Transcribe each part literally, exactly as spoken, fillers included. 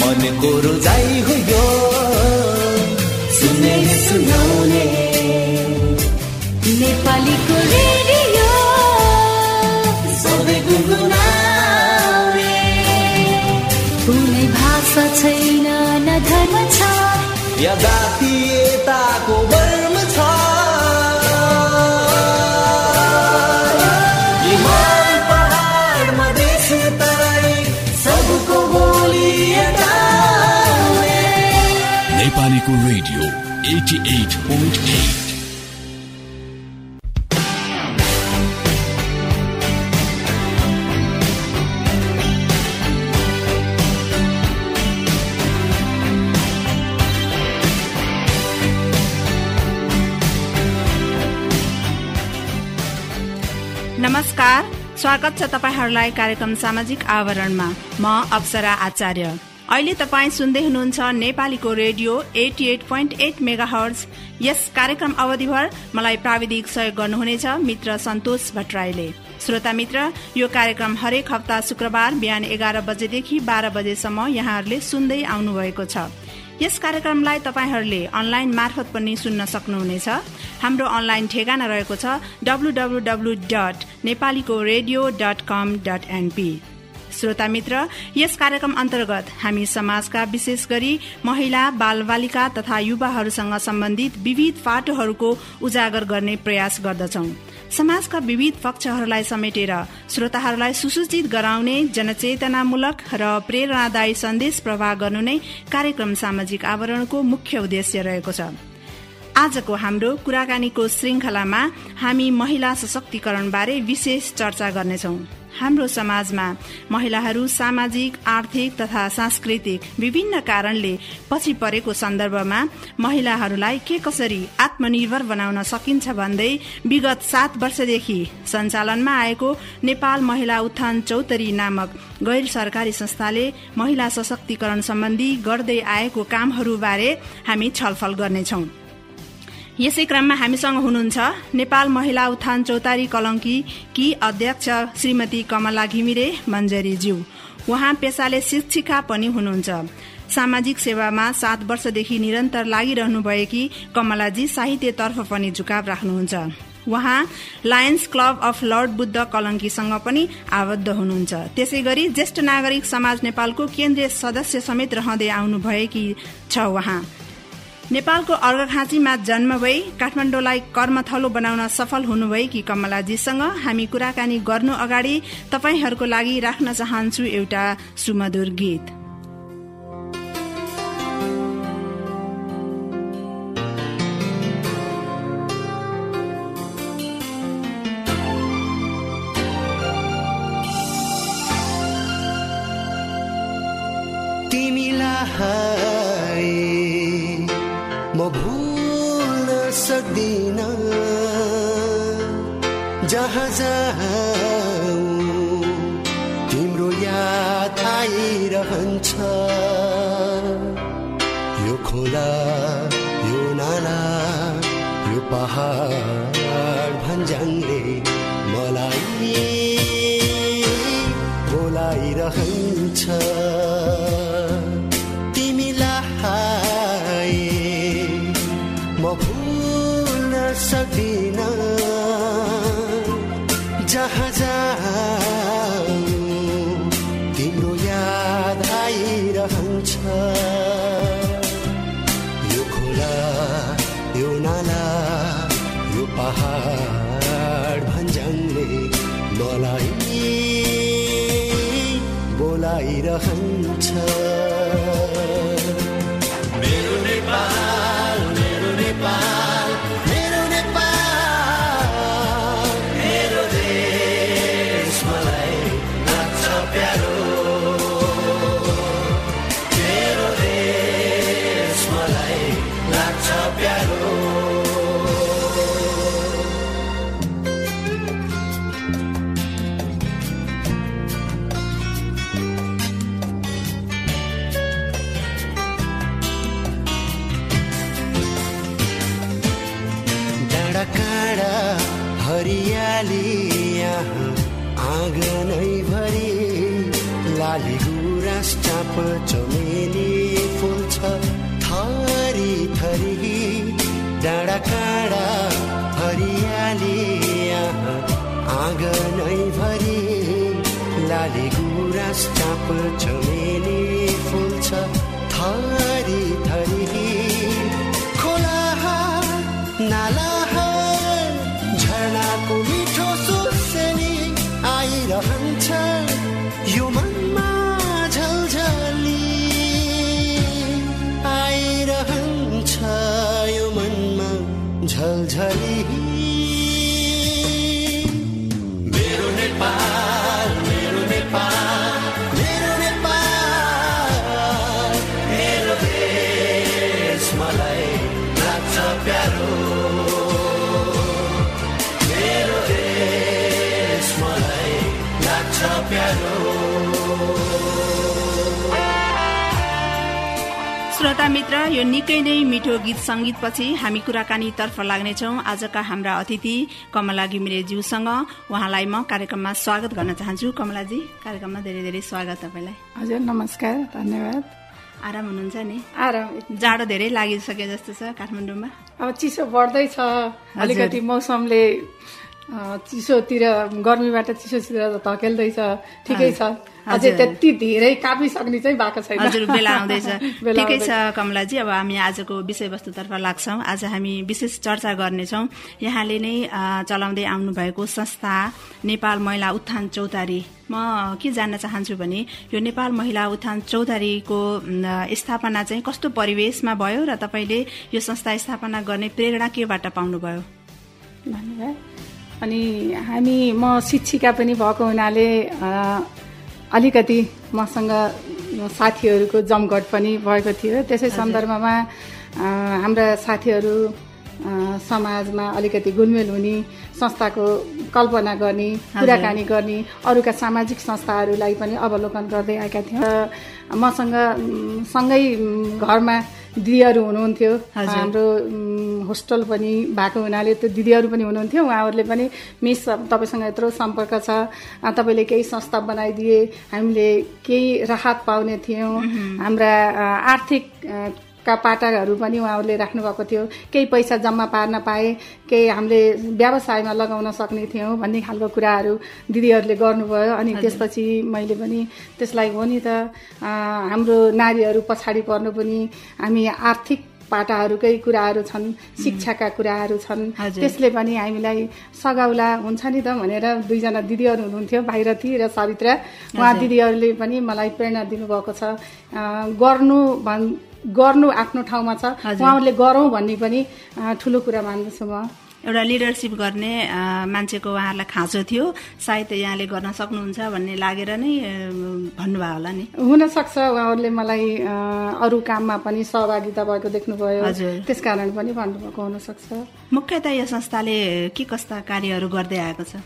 मनको रोजाइ हो यो सुने सुनाउने नेपालीको रेडियो सधैँ गुनगुनाउने। कुनै भाषा छैन न धर्म छ या जातीयताको वर्म छ। हिमाल पहाड मधेस तराई सबको बोली एउटै। नेपालीको रेडियो अठासी पोइन्ट आठ। नमस्कार, स्वागत छ तपाईहरूलाई कार्यक्रम सामाजिक आवरणमा। म अप्सरा आचार्य। अहिले तपाईँ सुन्दै हुनुहुन्छ नेपालीको रेडियो अठासी पोइन्ट आठ मेगाहर्ज। यस कार्यक्रम अवधिभर मलाई प्राविधिक सहयोग गर्नुहुनेछ मित्र सन्तोष भट्टराईले। श्रोता मित्र, यो कार्यक्रम हरेक हप्ता शुक्रबार बिहान एघार बजेदेखि बाह्र बजेसम्म यहाँहरूले सुन्दै आउनुभएको छ। यस कार्यक्रमलाई तपाईहरूले अनलाइन मार्फत पनि सुन्न सक्नुहुनेछ। हाम्रो अनलाइन ठेगाना रहेको छ डब्लु डब्लु डब्लु डट नेपालीको radio dot com dot NP. श्रोता मित्र, यस कार्यक्रम अन्तर्गत हामी समाजका विशेष गरी महिला, बालबालिका तथा युवाहरूसँग सम्बन्धित विविध पाटोहरूको उजागर गर्ने प्रयास गर्दछौं। समाजका विविध पक्षहरूलाई समेटेर श्रोताहरूलाई सुसूचित गराउने जनचेतनामूलक र प्रेरणादायी सन्देश प्रवाह गर्नु नै कार्यक्रम सामाजिक आवरणको मुख्य उद्देश्य रहेको छ। आजको हाम्रो कुराकानीको श्रृंखलामा हामी महिला सशक्तिकरणबारे विशेष चर्चा गर्नेछौं। हाम्रो समाजमा महिलाहरू सामाजिक, आर्थिक तथा सांस्कृतिक विभिन्न कारणले पछि परेको सन्दर्भमा महिलाहरूलाई के कसरी आत्मनिर्भर बनाउन सकिन्छ भन्दै विगत सात वर्षदेखि सञ्चालनमा आएको नेपाल महिला उत्थान चौतरी नामक गैर सरकारी संस्थाले महिला सशक्तिकरण सम्बन्धी गर्दै आएको कामहरूबारे हामी छलफल गर्नेछौं। यसै क्रममा हामीसँग हुनुहुन्छ नेपाल महिला उत्थान चौतारी कलंकी की अध्यक्ष श्रीमती कमला घिमिरे मञ्जरीज्यू। उहाँ पेसाले शिक्षिका पनि हुनुहुन्छ। सामाजिक सेवामा सात वर्षदेखि निरन्तर लागिरहनु भएकी कमलाजी साहित्यतर्फ पनि झुकाव राख्नुहुन्छ। उहाँ Lions Club of Lord Buddha कलंकीसँग पनि आबद्ध हुनुहुन्छ। त्यसै गरी ज्येष्ठ नागरिक समाज नेपालको केन्द्रीय सदस्य समेत रहँदै आउनु भएकी छ। उहाँ नेपालको अर्घाखाँचीमा जन्म भई काठमाडौँलाई कर्मथलो बनाउन सफल हुनुभएकी कमलाजीसँग हामी कुराकानी गर्नु अगाडि तपाईहरूको लागि राख्न चाहन्छु एउटा सुमधुर गीत। म भुल्न सक्दिन जहाँ जाऊँ तिम्रो याद आइरहन्छ। यो खोला, यो नाला, यो पहाड भन्ज्याङले मलाई बोलाइरहन्छ। सक्दिन जहाँ जाऊँ तिम्रो याद आइरहन्छ। यो खोला, यो नाला, यो पहाड भन्ज्याङले मलाई बोलाइरहन्छ। मेरो नेपाल, मेरो नेपाल, हरियाली यहाँ आँगनै भरि लाली गुरा गुराँस चाप चमेली फुल्छ थरी थरी डाँडा काँडा हरियाली यहाँ आँगनै भरि लाली गुराँस चाप चमेली फुल्छ थरी थरी खोला नाला झरनाको मिठो सुस्सेनी आइरहन्छ यो मनमा झलझली आइरहन्छ यो मनमा झलझली मेरो नेपाल मेरो नेपाल मेरो नेपाल मेरो देश मलाई लाग्छ प्यारो मेरो देश मलाई लाग्छ प्यारो। श्रोता मित्र, यो निकै नै मिठो गीत संगीतपछि हामी कुराकानीतर्फ लाग्नेछौँ आजका हाम्रा अतिथि कमला घिमिरेज्यूसँग। उहाँलाई म कार्यक्रममा स्वागत गर्न चाहन्छु। कमलाजी, कार्यक्रममा धेरै धेरै स्वागत तपाईँलाई। हजुर नमस्कार, धन्यवाद। आराम हुनुहुन्छ नि? आराम। जाडो धेरै लागिसके जस्तो छ काठमाडौँमा? अब चिसो बढ्दैछ, अलिकति मौसमले चिसोतिर गर्मीबाट चिसोतिर धकेल्दैछ, ठिकै छ। अझै त्यति धेरै कापिसक्ने चाहिँ भएको छैन। हजुर, बेला आउँदैछ। ठिकै छ कमलाजी, अब हामी आजको विषयवस्तुतर्फ लाग्छौँ। आज हामी विशेष चर्चा गर्नेछौँ यहाँले नै चलाउँदै आउनु भएको संस्था नेपाल महिला उत्थान चौतारी। म के जान्न चाहन्छु भने यो नेपाल महिला उत्थान चौतारीको स्थापना चाहिँ कस्तो परिवेशमा भयो र तपाईँले यो संस्था स्थापना गर्ने प्रेरणा केबाट पाउनुभयो? धन्यवाद। अनि हामी म शिक्षिका पनि भएको हुनाले अलिकति मसँग साथीहरूको जमघट पनि भएको थियो। त्यसै सन्दर्भमा हाम्रा साथीहरू समाजमा अलिकति गुलमेल हुने, संस्थाको कल्पना गर्ने, कुराकानी गर्ने, अरूका सामाजिक संस्थाहरूलाई पनि अवलोकन गर्दै आएका थियौँ। मसँग सँगै घरमा दिदीहरू हुनुहुन्थ्यो, हाम्रो होस्टेल पनि भएको हुनाले त्यो दिदीहरू पनि हुनुहुन्थ्यो। उहाँहरूले पनि मिस तपाईँसँग यत्रो सम्पर्क छ, तपाईँले केही संस्था बनाइदिए हामीले केही राहत पाउने थियौँ। हाम्रा आर्थिक का पाटाहरू पनि उहाँहरूले राख्नुभएको थियो। केही पैसा जम्मा पार्न पाए केही हामीले व्यवसायमा लगाउन सक्ने थियौँ भन्ने खालको कुराहरू दिदीहरूले गर्नुभयो। अनि त्यसपछि मैले पनि त्यसलाई हो नि त हाम्रो नारीहरू पछाडि पर्नु पनि हामी आर्थिक पाटाहरूकै कुराहरू छन्, शिक्षाका कुराहरू छन्, त्यसले पनि हामीलाई सघाउला हुन्छ नि त भनेर दुईजना दिदीहरू हुनुहुन्थ्यो, भाइरथी र सवित्रा। उहाँ दिदीहरूले पनि मलाई प्रेरणा दिनुभएको छ। गर्नु भन् गर्नु आफ्नो ठाउँमा छ, उहाँहरूले गरौँ भन्ने पनि ठुलो कुरा मान्दछु म। एउटा लिडरसिप गर्ने मान्छेको उहाँहरूलाई खाँचो थियो, सायद यहाँले गर्न सक्नुहुन्छ भन्ने लागेर नै भन्नुभयो होला नि। हुनसक्छ उहाँहरूले मलाई अरू काममा पनि सहभागिता भएको देख्नुभयो, त्यसकारण पनि भन्नुभएको हुनसक्छ। मुख्यतः यो संस्थाले के कस्ता कार्यहरू गर्दै आएको छ?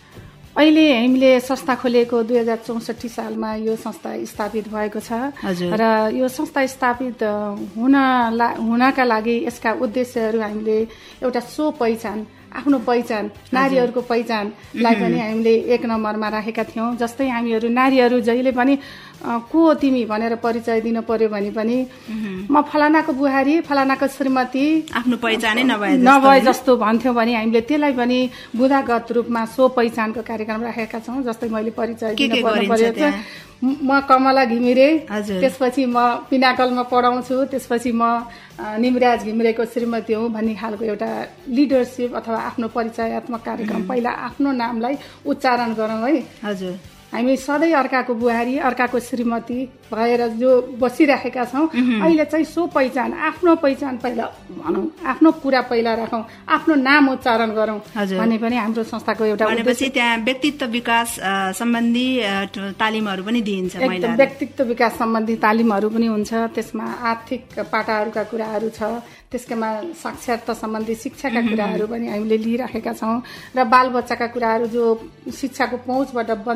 अहिले हामीले संस्था खोलेको दुई हजार चौसठी सालमा यो संस्था स्थापित भएको छ र यो संस्था स्थापित हुन हुनका लागि यसका उद्देश्यहरू हामीले एउटा सो पहिचान, आफ्नो पहिचान, नारीहरूको पहिचानलाई पनि हामीले एक नम्बरमा राखेका थियौँ। जस्तै हामीहरू नारीहरू जहिले पनि को तिमी भनेर परिचय दिन पर्यो भने पनि म फलानाको बुहारी, फलानाको श्रीमती, आफ्नो पहिचानै नभए नभए जस्तो भन्थ्यौँ भने हामीले त्यसलाई पनि बुदागत रूपमा सो पहिचानको कार्यक्रम राखेका छौँ। जस्तै मैले परिचय दिन पर्नु पर्यो, म कमला घिमिरे, त्यसपछि म पिनाकलमा पढाउँछु, त्यसपछि म निमराज घिमिरेको श्रीमती हुँ भन्ने खालको एउटा लिडरसिप अथवा आफ्नो परिचयात्मक कार्यक्रम पहिला आफ्नो नामलाई उच्चारण गरौँ है। हजुर, हामी सधैँ अर्काको बुहारी, अर्काको श्रीमती भएर जो बसिराखेका छौँ, अहिले चाहिँ सो पहिचान, आफ्नो पहिचान पहिला भनौँ, आफ्नो कुरा पहिला राखौँ, आफ्नो नाम उच्चारण गरौँ भन्ने पनि हाम्रो संस्थाको एउटा भनेपछि त्यहाँ व्यक्तित्व विकास सम्बन्धी तालिमहरू पनि दिइन्छ। एकदम व्यक्तित्व विकास सम्बन्धी तालिमहरू पनि हुन्छ। त्यसमा आर्थिक पाटाहरूका कुराहरू छ, त्यसकामा साक्षरता सम्बन्धी शिक्षाका कुराहरू पनि हामीले लिइराखेका छौँ र बालबच्चाका कुराहरू जो शिक्षाको पहुँचबाट वञ्चित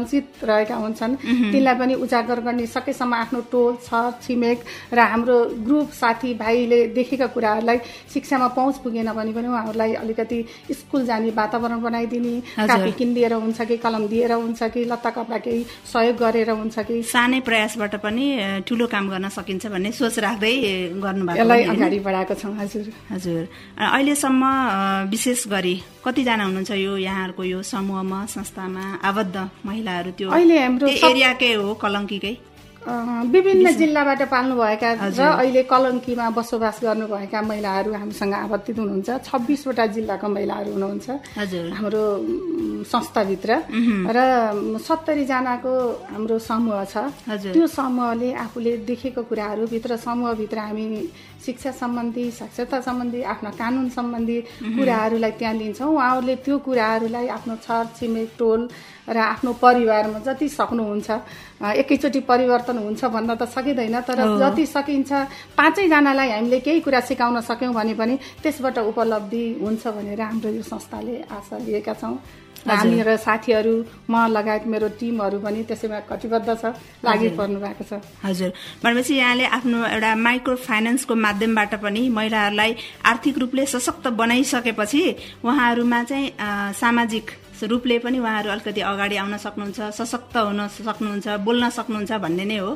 रहेका हुन्छन् तिनलाई पनि उजागर गर्ने सकेसम्म आफ्नो टोल छर छिमेक र हाम्रो ग्रुप साथीभाइले देखेका कुराहरूलाई शिक्षामा पहुँच पुगेन भने पनि उहाँहरूलाई अलिकति स्कुल जाने वातावरण बनाइदिने, कापी किनिदिएर हुन्छ कि कलम दिएर हुन्छ कि लत्ता कपडा केही सहयोग गरेर हुन्छ कि सानै प्रयासबाट पनि ठुलो काम गर्न सकिन्छ भन्ने सोच राख्दै गर्नुभएको यसलाई अगाडि बढाएको छौँ। हजुर हजुर अहिलेसम्म विशेष गरी कतिजना हुनुहुन्छ यो यहाँहरूको यो समूहमा संस्थामा आबद्ध महिलाहरू? त्यो अहिले हाम्रो एरियाकै हो कलङ्कीकै? विभिन्न जिल्लाबाट पाल्नुभएका र अहिले कलङ्कीमा बसोबास गर्नुभएका महिलाहरू हामीसँग आबद्धित हुनुहुन्छ। छब्बिसवटा जिल्लाका महिलाहरू हुनुहुन्छ हाम्रो संस्थाभित्र र सत्तरी जनाको हाम्रो समूह छ। त्यो समूहले आफूले देखेको कुराहरूभित्र समूहभित्र हामी शिक्षा सम्बन्धी, साक्षरता सम्बन्धी, आफ्ना कानुन सम्बन्धी कुराहरूलाई त्यहाँ लिन्छौँ। उहाँहरूले त्यो कुराहरूलाई आफ्नो छर छिमेक टोल र आफ्नो परिवारमा जति सक्नुहुन्छ, एकैचोटि परिवर्तन हुन्छ भन्न त सकिँदैन, तर जति सकिन्छ पाँचैजनालाई हामीले केही कुरा सिकाउन सक्यौँ भने पनि त्यसबाट उपलब्धि हुन्छ भनेर हाम्रो यो संस्थाले आशा लिएका छौँ। हामी र साथीहरू म लगायत मेरो टिमहरू पनि त्यसैमा कटिबद्ध छ, लागि पर्नु भएको छ। हजुर भनेपछि यहाँले आफ्नो एउटा माइक्रो फाइनेन्सको माध्यमबाट पनि महिलाहरूलाई आर्थिक रूपले सशक्त बनाइसकेपछि उहाँहरूमा चाहिँ सामाजिक रूपले पनि उहाँहरू अलिकति अगाडि आउन सक्नुहुन्छ, सशक्त हुन सक्नुहुन्छ, बोल्न सक्नुहुन्छ भन्ने नै हो।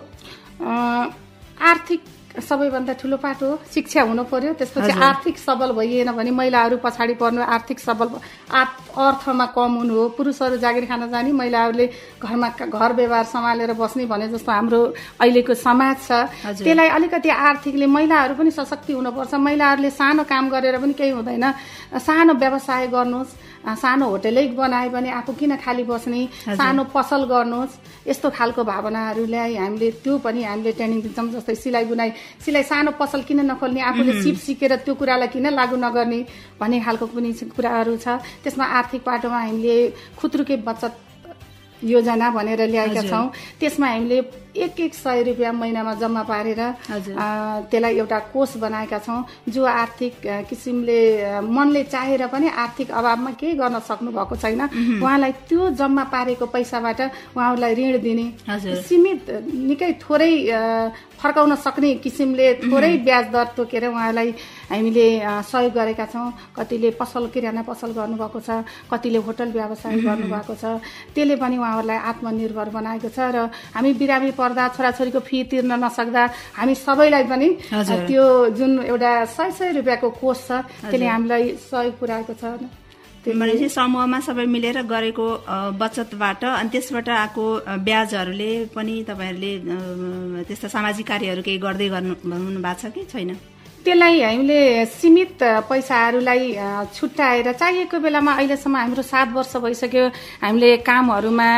आर्थिक सबैभन्दा ठुलो पाठ हो, शिक्षा हुनु पर्यो, त्यसपछि आर्थिक सबल भइएन भने महिलाहरू पछाडि पर्नु, आर्थिक सबल अर्थमा कम हुनु हो। पुरुषहरू जागिर खान जाने, महिलाहरूले घरमा घर व्यवहार सम्हालेर बस्ने भने जस्तो हाम्रो अहिलेको समाज छ, त्यसलाई अलिकति आर्थिकले महिलाहरू पनि सशक्ति हुनुपर्छ। महिलाहरूले सानो काम गरेर पनि केही हुँदैन, सानो व्यवसाय गर्नुहोस्, सानो होटलै बनाए भने आफू किन खाली बस्ने, सानो पसल गर्नुहोस्, यस्तो खालको भावनाहरूलाई हामीले त्यो पनि हामीले ट्रेनिङ दिन्छौँ। जस्तै सिलाइ बुनाइ, सिलाइ सानो पसल किन नखोल्ने, आफूले सिप सिकेर त्यो कुरालाई किन लागू नगर्ने भन्ने खालको पनि कुराहरू छ। त्यसमा आर्थिक पाटोमा हामीले खुत्रुके बचत योजना भनेर ल्याएका छौँ। त्यसमा हामीले एक एक सय रुपियाँ महिनामा जम्मा पारेर त्यसलाई एउटा कोष बनाएका छौँ, जो आर्थिक किसिमले मनले चाहेर पनि आर्थिक अभावमा केही गर्न सक्नु भएको छैन, उहाँलाई त्यो जम्मा पारेको पैसाबाट उहाँहरूलाई ऋण दिने, सीमित निकै थोरै फर्काउन सक्ने किसिमले थोरै ब्याज दर तोकेर उहाँलाई हामीले सहयोग गरेका छौँ। कतिले पसल किराना पसल गर्नुभएको छ, कतिले होटल व्यवसाय गर्नुभएको छ, त्यसले पनि उहाँहरूलाई आत्मनिर्भर बनाएको छ। र हामी बिरामी पर्दा छोराछोरीको फी तिर्न नसक्दा हामी सबैलाई पनि त्यो जुन एउटा सय सय रुपियाँको कोष छ त्यसले हामीलाई सहयोग पुर्याएको छ। भनेपछि समूहमा सबै मिलेर गरेको बचतबाट अनि त्यसबाट आएको ब्याजहरूले पनि तपाईँहरूले त्यस्ता सामाजिक कार्यहरू केही गर्दै गर्नु भन्नु भएको छ कि छैन? त्यसलाई हामीले सीमित पैसाहरूलाई छुट्याएर चाहिएको बेलामा अहिलेसम्म हाम्रो सात वर्ष भइसक्यो हामीले कामहरूमा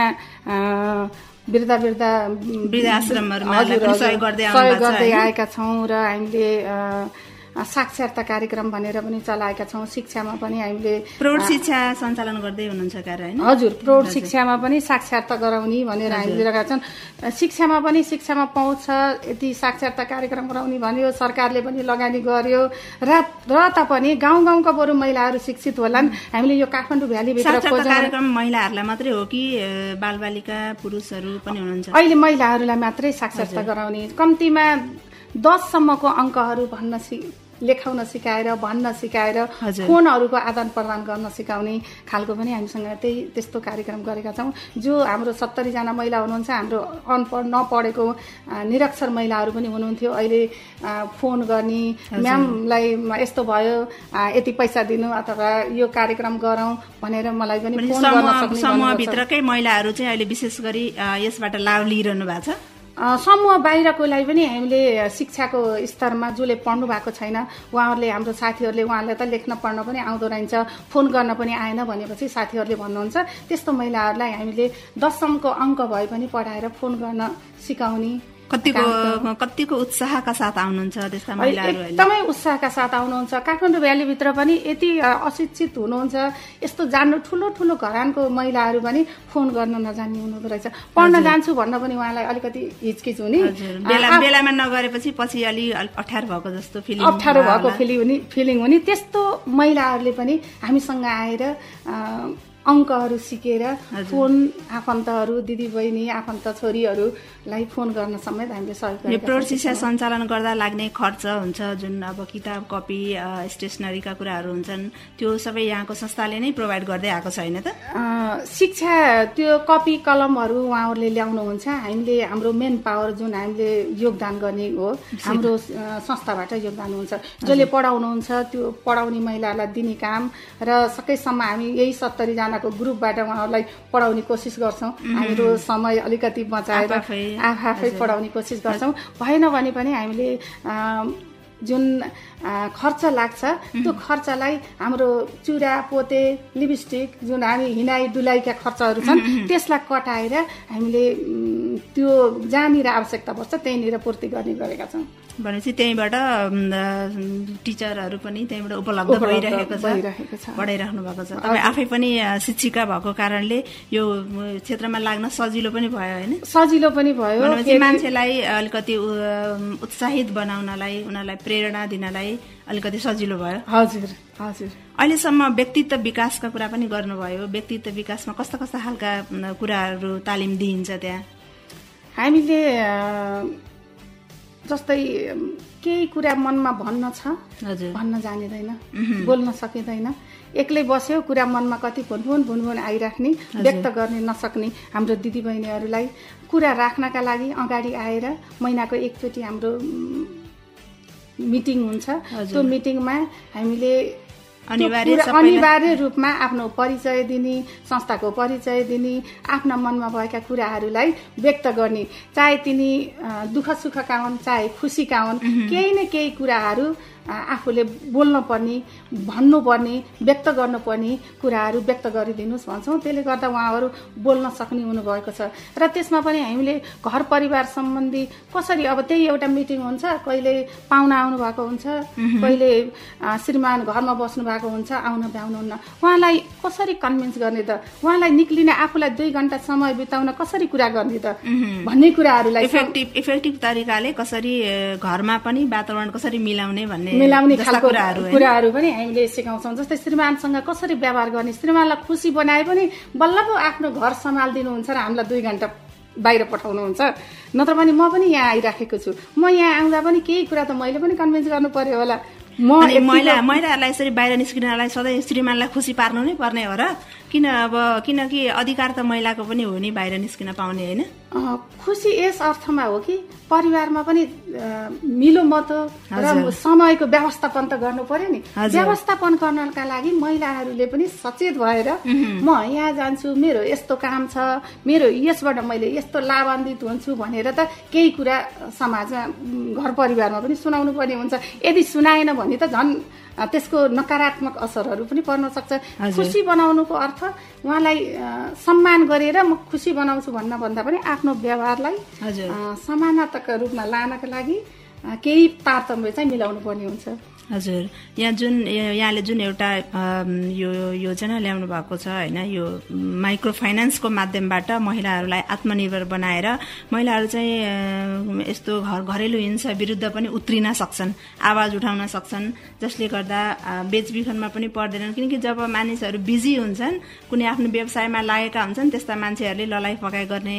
वृद्ध वृद्ध वृद्धाश्रमहरूमा सहयोग गर्दै आएका छौँ र हामीले साक्षरता कार्यक्रम भनेर पनि चलाएका छौँ। शिक्षामा पनि हामीले प्रौढ शिक्षा सञ्चालन गर्दै हुनुहुन्छ कार्य हैन? हजुर, प्रौढ शिक्षामा पनि साक्षरता गराउने भनेर हामीले लगाएका छन्। शिक्षामा पनि शिक्षामा पहुँच छ, यति साक्षरता कार्यक्रम गराउने भन्यो, सरकारले पनि लगानी गर्यो र र तापनि गाउँ गाउँका बरु महिलाहरू शिक्षित होलान्। हामीले यो काठमाडौँ भ्यालीभित्र कार्यक्रम महिलाहरूलाई मात्रै हो कि बालबालिका पुरुषहरू पनि हुनुहुन्छ? अहिले महिलाहरूलाई मात्रै साक्षरता गराउने, कम्तीमा दससम्मको अङ्कहरू भन्न सि लेखाउन सिकाएर भन्न सिकाएर फोनहरूको आदान प्रदान गर्न सिकाउने खालको पनि हामीसँग त्यही त्यस्तो कार्यक्रम गरेका छौँ। जो हाम्रो सत्तरीजना महिला हुनुहुन्छ, हाम्रो अनपढ नपढेको निरक्षर महिलाहरू पनि हुनुहुन्थ्यो, अहिले फोन गर्ने, म्यामलाई यस्तो भयो यति पैसा दिनु अथवा यो कार्यक्रम गरौँ भनेर मलाई पनि फोन गर्न सक्ने। समूहभित्रकै महिलाहरू चाहिँ अहिले विशेष गरी यसबाट लाभ लिइरहनु भएको छ। समूह बाहिरकोलाई पनि हामीले शिक्षाको स्तरमा जसले पढ्नु भएको छैन उहाँहरूले, हाम्रो साथीहरूले उहाँलाई त लेख्न पढ्न पनि आउँदो रहेछ, फोन गर्न पनि आएन भनेपछि साथीहरूले भन्नुहुन्छ त्यस्तो महिलाहरूलाई हामीले दससम्मको अङ्क भए पनि पढाएर फोन गर्न सिकाउने। कतिको कतिको उत्साहका साथ आउनुहुन्छ त्यस्ता महिलाहरू? एकदमै उत्साहका साथ आउनुहुन्छ। काठमाडौँ भ्यालीभित्र पनि यति अशिक्षित हुनुहुन्छ, यस्तो जान्नु ठुलो ठुलो घरानको महिलाहरू पनि फोन गर्न नजान्ने हुनुहुँदो रहेछ। पढ्न जान्छु भन्न पनि उहाँलाई अलिकति हिचकिच हुने, बेला बेलामा नगरेपछि पछि अलि अप्ठ्यारो भएको जस्तो फिलिङ अप्ठ्यारो भएको फिलिङ हुने फिलिङ हुने त्यस्तो महिलाहरूले पनि हामीसँग आएर अङ्कहरू सिकेर फोन आफन्तहरू दिदीबहिनी आफन्त छोरीहरूलाई फोन गर्न समेत हामीले सहयोग गरेका छौँ। प्रौढ शिक्षा सञ्चालन गर्दा लाग्ने खर्च हुन्छ जुन अब किताब कपी स्टेसनरीका कुराहरू हुन्छन् त्यो सबै यहाँको संस्थाले नै प्रोभाइड गर्दै आएको छ हैन त? शिक्षा त्यो कपी कलमहरू उहाँहरूले ल्याउनुहुन्छ। हामीले हाम्रो मेन पावर जुन हामीले योगदान गर्ने हो हाम्रो संस्थाबाट योगदान हुन्छ। जसले पढाउनुहुन्छ त्यो पढाउने महिलालाई दिने काम र सकेसम्म हामी यही सत्तरी जनाको ग्रुपबाट उहाँहरूलाई पढाउने कोसिस गर्छौँ। हाम्रो समय अलिकति बचाएर आफै पढाउने कोसिस गर्छौँ। भएन भने पनि हामीले जुन खर्च लाग्छ त्यो खर्चलाई हाम्रो चुरा पोते लिपस्टिक जुन हामी हिँडाइ डुलाइका खर्चहरू छन् त्यसलाई कटाएर हामीले त्यो जहाँनिर आवश्यकता पर्छ त्यहीँनिर पूर्ति गर्ने गरेका छौँ। भनेपछि त्यहीँबाट टिचरहरू पनि त्यहीँबाट उपलब्ध भइरहेको छ, पढाइराख्नु भएको छ। तपाईँ आफै पनि शिक्षिका भएको कारणले यो क्षेत्रमा लाग्न सजिलो पनि भयो होइन? सजिलो पनि भयो। भनेपछि मान्छेलाई अलिकति उत्साहित बनाउनलाई उनीहरूलाई प्रेरणा दिनलाई अलिकति सजिलो भयो। हजुर हजुर। अहिलेसम्म व्यक्तित्व विकासका कुरा पनि गर्नुभयो। व्यक्तित्व विकासमा कस्ता कस्ता खालका कुराहरू तालिम दिइन्छ त्यहाँ? हामीले जस्तै केही कुरा मनमा भन्न छ भन्न जानिँदैन, बोल्न सकिँदैन, एक्लै बस्यो कुरा मनमा कति भुनभुन भुनभुन आइराख्ने व्यक्त गर्ने नसक्ने हाम्रो दिदीबहिनीहरूलाई कुरा राख्नका लागि अगाडि आएर महिनाको एकचोटि हाम्रो मिटिङ हुन्छ। त्यो मिटिङमा हामीले अनिवार्य रूपमा आफ्नो परिचय दिने, संस्थाको परिचय दिने, आफ्ना मनमा भएका कुराहरूलाई व्यक्त गर्ने, चाहे तिनी दुःख सुखका हुन् चाहे खुसीका हुन्, केही न केही कुराहरू आफूले बोल्न पर्ने, भन्नुपर्ने, व्यक्त गर्नुपर्ने कुराहरू व्यक्त गरिदिनुहोस् भन्छौँ। त्यसले गर्दा उहाँहरू बोल्न सक्ने हुनुभएको छ। र त्यसमा पनि हामीले घर परिवार सम्बन्धी कसरी, अब त्यही एउटा मिटिङ हुन्छ, कहिले पाहुना आउनु भएको हुन्छ, कहिले श्रीमान घरमा बस्नु भएको हुन्छ, आउन भ्याउनुहुन्न, उहाँलाई कसरी कन्भिन्स गर्ने त, उहाँलाई निक्लिने आफूलाई दुई घण्टा समय बिताउन कसरी कुरा गर्ने त भन्ने कुराहरूलाई इफेक्टिभ इफेक्टिभ तरिकाले कसरी घरमा पनि वातावरण कसरी मिलाउने भन्ने मिलाउने खालको कुराहरू पनि हामीले सिकाउँछौँ। जस्तै श्रीमानसँग कसरी व्यवहार गर्ने, श्रीमानलाई खुसी बनाए पनि बल्ल पो आफ्नो घर सम्हालिदिनुहुन्छ र हामीलाई दुई घण्टा बाहिर पठाउनुहुन्छ। नत्र पनि म पनि यहाँ आइराखेको छु, म यहाँ आउँदा पनि केही कुरा त मैले पनि कन्भिन्स गर्नु पर्यो होला। म महिला महिलाहरूलाई यसरी बाहिर निस्किनलाई सधैँ श्रीमानलाई खुसी पार्नु नै पर्ने हो र? किन अब किनकि अधिकार त महिलाको पनि हो नि बाहिर निस्किन पाउने होइन? खुसी यस अर्थमा हो कि परिवारमा पनि मिलो मतो र समयको व्यवस्थापन त गर्नु पर्यो नि। व्यवस्थापन गर्नका लागि महिलाहरूले पनि सचेत भएर म यहाँ जान्छु, मेरो यस्तो काम छ, मेरो यसबाट मैले यस्तो लाभान्वित हुन्छु भनेर त केही कुरा समाजमा घर परिवारमा पनि सुनाउनु पर्ने हुन्छ। यदि सुनाएन भने त झन् त्यसको नकारात्मक असरहरू पनि पर्न सक्छ। खुसी बनाउनुको अर्थ उहाँलाई सम्मान गरेर म खुसी बनाउँछु भन्न भन्दा पनि आफ्नो व्यवहारलाई समानताका रूपमा लानका लागि केही तारतम्य चाहिँ मिलाउनु पर्ने हुन्छ। हजुर, यहाँ जुन यहाँले जुन एउटा यो योजना ल्याउनु भएको छ होइन, यो माइक्रो फाइनेन्सको माध्यमबाट महिलाहरूलाई आत्मनिर्भर बनाएर महिलाहरू चाहिँ यस्तो घर घरेलु हिंसा विरुद्ध पनि उत्रिन सक्छन्, आवाज उठाउन सक्छन्, जसले गर्दा बेचबिखनमा पनि पर्दैनन्। किनकि जब मानिसहरू बिजी हुन्छन्, कुनै आफ्नो व्यवसायमा लागेका हुन्छन्, त्यस्ता मान्छेहरूले ललाइ फकाइ गर्ने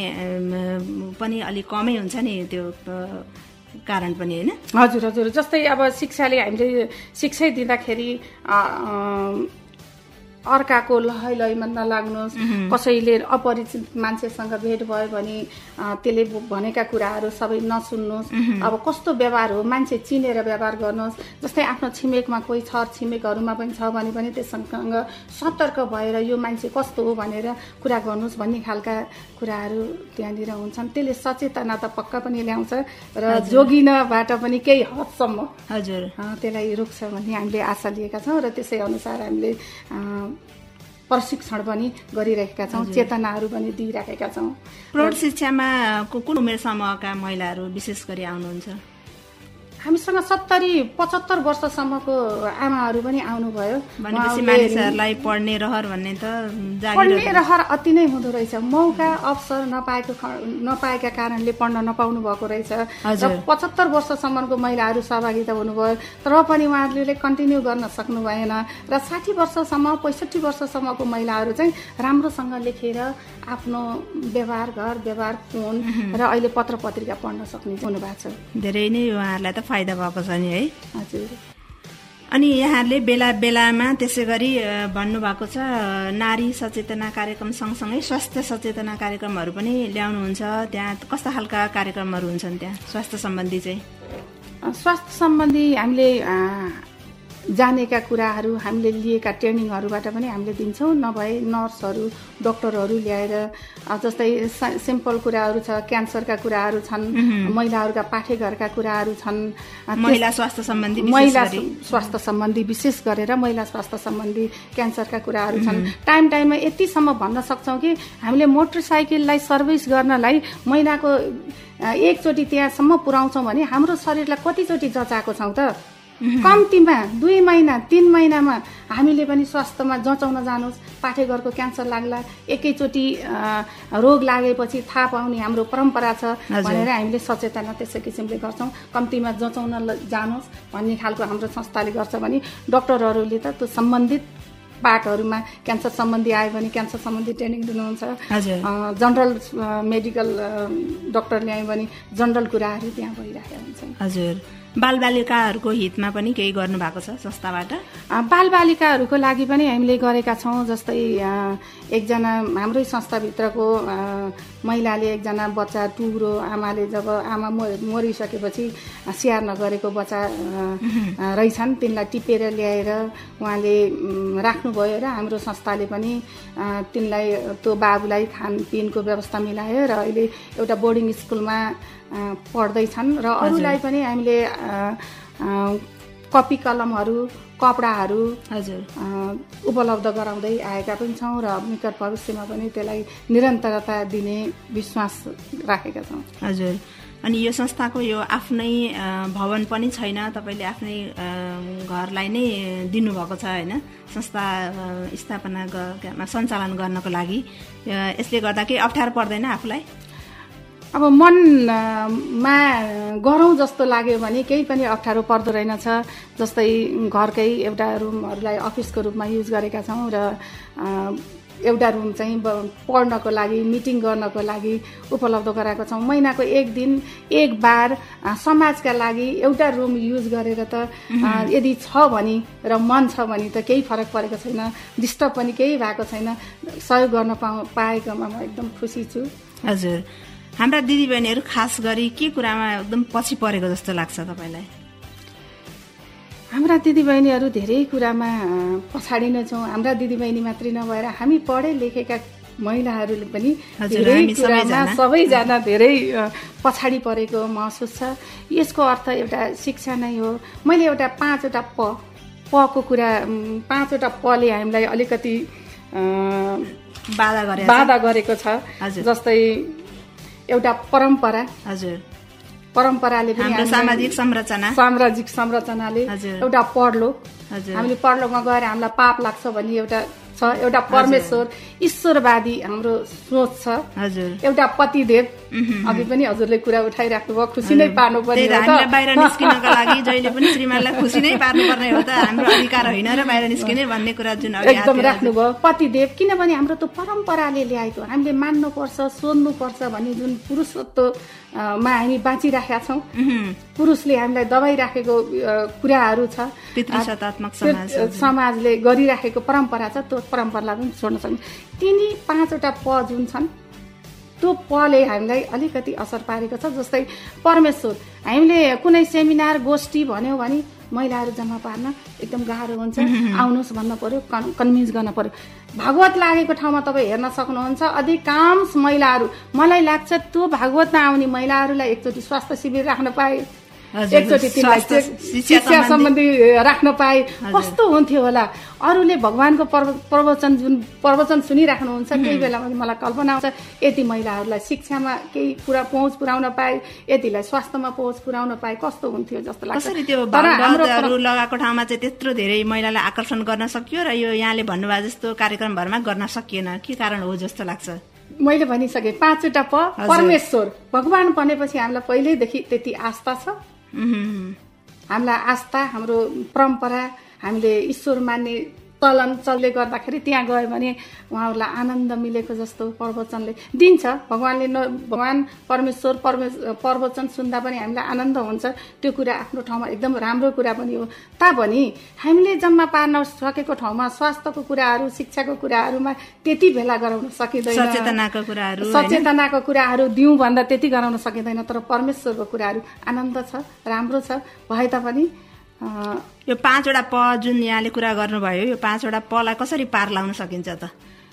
पनि अलिक कमै हुन्छ नि, त्यो कारण पनि होइन? हजुर हजुर। जस्तै अब शिक्षाले हामीले शिक्षै दिँदाखेरि अर्काको लहै लहीमा नलाग्नुहोस्, कसैले अपरिचित मान्छेसँग भेट भयो भने त्यसले भनेका कुराहरू सबै नसुन्नुहोस्। अब कस्तो व्यवहार हो, मान्छे चिनेर व्यवहार गर्नुहोस्। जस्तै आफ्नो छिमेकमा कोही छर छिमेकहरूमा पनि छ भने पनि त्यससँग सतर्क भएर यो मान्छे कस्तो हो भनेर कुरा गर्नुहोस् भन्ने खालका कुराहरू त्यहाँनिर हुन्छन्। त्यसले सचेतना त पक्का पनि ल्याउँछ र जोगिनबाट पनि केही हदसम्म हजुर त्यसलाई रोक्छ भन्ने हामीले आशा लिएका छौँ र त्यसै अनुसार हामीले प्रशिक्षण पनि गरिरहेका छौँ, चेतनाहरू पनि दिइराखेका छौँ। प्रौढ शिक्षामा कुन उमेर समूहका महिलाहरू विशेष गरी आउनुहुन्छ? हामीसँग सत्तरी पचहत्तर वर्षसम्मको आमाहरू पनि आउनुभयो। मानिसहरूलाई पढ्ने रहर भन्ने त पढ्ने रहर अति नै हुँदो रहेछ। मौका अवसर नपाएको नपाएका कारणले पढ्न नपाउनु भएको रहेछ र पचहत्तर वर्षसम्मको महिलाहरू सहभागिता हुनुभयो, तर पनि उहाँहरूले कन्टिन्यू गर्न सक्नु भएन र साठी वर्षसम्म पैँसठी वर्षसम्मको महिलाहरू चाहिँ राम्रोसँग लेखेर आफ्नो व्यवहार घर व्यवहार फोन र अहिले पत्र पत्रिका पढ्न सक्ने हुनुभएको छ। धेरै नै उहाँहरूलाई त फाइदा भएको छ नि है। हजुर। अनि यहाँले बेला बेलामा त्यसै गरी भन्नुभएको छ नारी सचेतना कार्यक्रम सँगसँगै स्वास्थ्य सचेतना कार्यक्रमहरू पनि ल्याउनुहुन्छ। त्यहाँ कस्ता खालका कार्यक्रमहरू हुन्छन् त्यहाँ स्वास्थ्य सम्बन्धी चाहिँ? स्वास्थ्य सम्बन्धी हामीले जानेका कुराहरू हामीले लिएका ट्रेनिङहरूबाट पनि हामीले दिन्छौँ। नभए नर्सहरू डक्टरहरू ल्याएर जस्तै सिम्पल कुराहरू छ, क्यान्सरका कुराहरू छन्, महिलाहरूका पाठेघरका कुराहरू छन्, महिला स्वास्थ्य सम्बन्धी महिला स्वास्थ्य सम्बन्धी विशेष गरेर महिला स्वास्थ्य सम्बन्धी क्यान्सरका कुराहरू छन्। टाइम टाइममा यतिसम्म भन्न सक्छौँ कि हामीले मोटरसाइकललाई सर्भिस गर्नलाई महिनाको एकचोटि त्यहाँसम्म पुर्याउँछौँ भने हाम्रो शरीरलाई कतिचोटि जचाएको छौँ त? कम्तीमा दुई महिना तीन महिनामा हामीले पनि स्वास्थ्यमा जचाउन जानुहोस्। पाठेघरको क्यान्सर लाग्ला, एकैचोटि रोग लागेपछि थाहा पाउने हाम्रो परम्परा छ भनेर हामीले सचेतना त्यसै किसिमले गर्छौँ। कम्तीमा जचाउन जानुहोस् भन्ने खालको हाम्रो संस्थाले गर्छ भने डक्टरहरूले त त्यो सम्बन्धित पार्टहरूमा क्यान्सर सम्बन्धी आयो भने क्यान्सर सम्बन्धी ट्रेनिङ दिनुहुन्छ। जनरल मेडिकल डक्टर ल्यायो भने जनरल कुराहरू त्यहाँ भइरहेका हुन्छन्। हजुर। बालबालिकाहरूको हितमा पनि केही गर्नु भएको छ संस्थाबाट? बालबालिकाहरूको लागि पनि हामीले गरेका छौँ। जस्तै एकजना हाम्रै संस्थाभित्रको महिलाले एकजना बच्चा टुग्रो आमाले जब आमा मरिसकेपछि स्याहार नगरेको बच्चा रहेछन्, तिनलाई टिपेर ल्याएर उहाँले राख्नुभयो र हाम्रो संस्थाले पनि तिनलाई त्यो बाबुलाई खानपिनको व्यवस्था मिलायो र अहिले एउटा बोर्डिङ स्कुलमा पढ्दैछन् र अरूलाई पनि हामीले कपी कलमहरू कपडाहरू हजुर उपलब्ध गराउँदै आएका पनि छौँ र निकट भविष्यमा पनि त्यसलाई निरन्तरता दिने विश्वास राखेका छौँ। हजुर। अनि यो संस्थाको यो आफ्नै भवन पनि छैन, तपाईँले आफ्नै घरलाई नै दिनुभएको छ होइन संस्था स्थापना सञ्चालन गर्नको लागि। यसले गर्दा केही अप्ठ्यारो पर्दैन आफूलाई? अब मनमा गरौँ जस्तो लाग्यो भने केही पनि अप्ठ्यारो पर्दो रहेनछ। जस्तै घरकै एउटा रुमहरूलाई अफिसको रूपमा युज गरेका छौँ र एउटा रुम चाहिँ पढ्नको लागि मिटिङ गर्नको लागि उपलब्ध गराएको छौँ। महिनाको एक दिन एक बार समाजका लागि एउटा रुम युज गरेर त यदि छ भने र मन छ भने त केही फरक परेको छैन, डिस्टर्ब पनि केही भएको छैन। सहयोग गर्न पा पाएकोमा म एकदम खुसी छु। हजुर। हाम्रा दिदीबहिनीहरू खास गरी के कुरामा एकदम पछि परेको जस्तो लाग्छ तपाईँलाई? हाम्रा दिदीबहिनीहरू धेरै कुरामा पछाडि नै छौँ। हाम्रा दिदीबहिनी मात्रै नभएर हामी पढे लेखेका महिलाहरूले पनि धेरै कुरामा सबैजना धेरै पछाडि परेको महसुस छ। यसको अर्थ एउटा शिक्षा नै हो। मैले एउटा पाँचवटा प पको कुरा पाँचवटा पले हामीलाई अलिकति बाधा गरे बाधा गरेको छ। जस्तै एउटा परम्परा, हजुर परम्पराले पनि हाम्रो सामाजिक संरचना सामाजिक संरचनाले एउटा पढ्लो, हामीले पढ्लोमा गएर हामीलाई पाप लाग्छ भन्ने एउटा छ। एउटा परमेश्वर ईश्वरवादी हाम्रो सोच छ। हजुर। एउटा पतिदेव, अघि पनि हजुरले कुरा उठाइराख्नु भयो, खुसी नै पार्नु पर्ने हो त। बाहिर निस्किनका लागि जहिले पनि श्रीमानलाई खुसी नै पार्नु पर्ने हो त, हाम्रो अधिकार होइन र बाहिर निस्किने भन्ने कुरा जुन एकदम राख्नुभयो पतिदेव। किनभने हाम्रो त्यो परम्पराले ल्याएको हामीले मान्नुपर्छ सोध्नुपर्छ भन्ने जुन पुरुषत्वमा हामी बाँचिराखेका छौँ। पुरुषले हामीलाई दबाइराखेको कुराहरू छ, पितृसत्तात्मक समाजले गरिराखेको परम्परा छ, त्यो परम्परालाई पनि छोड्न सक्ने। तिनी पाँचवटा प जुन छन् त्यो पले हामीलाई अलिकति असर पारेको छ। जस्तै परमेश्वर, हामीले कुनै सेमिनार गोष्ठी भन्यो भने महिलाहरू जम्मा पार्न एकदम गाह्रो हुन्छ, आउनुहोस् भन्न पर्यो, कन्भिन्स गर्न पर्यो। भागवत लागेको ठाउँमा तपाईँ हेर्न सक्नुहुन्छ अधिकांश महिलाहरू, मलाई लाग्छ त्यो भागवतमा आउने महिलाहरूलाई एकचोटि स्वास्थ्य शिविर राख्न पाए एकचोटि तिमीलाई शिक्षा सम्बन्धी राख्न पाए कस्तो हुन्थ्यो होला। अरूले भगवानको प्रवचन जुन प्रवचन सुनिराख्नुहुन्छ केही बेलामा मलाई कल्पना आउँछ यति महिलाहरूलाई शिक्षामा केही कुरा पहुँच पुर्याउन पाए, यतिलाई स्वास्थ्यमा पहुँच पुर्याउन पाए कस्तो हुन्थ्यो जस्तो लाग्छ। कसरी त्यो भागवतहरू लगाएको ठाउँमा चाहिँ त्यत्रो धेरै महिलालाई आकर्षण गर्न सकियो र यो यहाँले भन्नुभयो जस्तो कार्यक्रमभरमा गर्न सकिएन, के कारण हो जस्तो लाग्छ? मैले भनिसकेँ पाँचवटा प परमेश्वर भगवान भनेपछि हामीलाई पहिल्यैदेखि त्यति आस्था छ। हामीलाई आस्था, हाम्रो परम्परा, हामीले ईश्वर मान्ने चलन चलले गर्दाखेरि त्यहाँ गयो भने उहाँहरूलाई आनन्द मिलेको जस्तो प्रवचनले दिन्छ। भगवानले न भगवान परमेश्वर प्रवचन सुन्दा पनि हामीलाई आनन्द हुन्छ। त्यो कुरा आफ्नो ठाउँमा एकदम राम्रो कुरा पनि हो। तापनि हामीले जम्मा पार्न सकेको ठाउँमा स्वास्थ्यको कुराहरू, शिक्षाको कुराहरूमा त्यति भेला गराउन सकिँदैन। सचेतनाको कुराहरू सचेतनाको कुराहरू दिउँ भन्दा त्यति गराउन सकिँदैन। तर परमेश्वरको कुराहरू आनन्द छ, राम्रो छ। भए तापनि यो पाँचवटा प जुन यहाँले कुरा गर्नुभयो, यो पाँचवटा पलाई कसरी पार लाउन सकिन्छ त?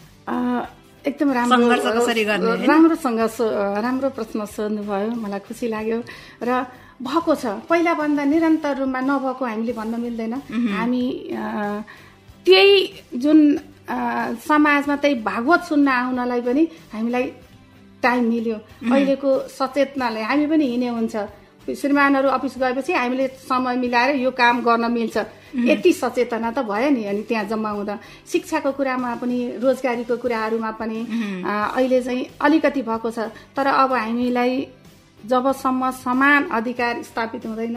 एकदम राम्रो सङ्घर्ष कसरी गर्ने? राम्रोसँग राम्रो प्रश्न सोध्नुभयो, मलाई खुसी लाग्यो। र भएको छ पहिलाभन्दा निरन्तर रूपमा नभएको हामीले भन्न मिल्दैन। हामी त्यही जुन समाजमा त्यही भागवत सुन्न आउनलाई पनि हामीलाई टाइम मिल्यो। अहिलेको सचेतनाले हामी पनि हिँड्ने हुन्छ। श्रीमानहरू अफिस गएपछि हामीले समय मिलाएर यो काम गर्न मिल्छ, यति सचेतना त भयो नि। अनि त्यहाँ जम्मा हुँदा शिक्षाको कुरामा पनि, रोजगारीको कुराहरूमा पनि अहिले चाहिँ अलिकति भएको छ। तर अब हामीलाई जबसम्म समान अधिकार स्थापित हुँदैन,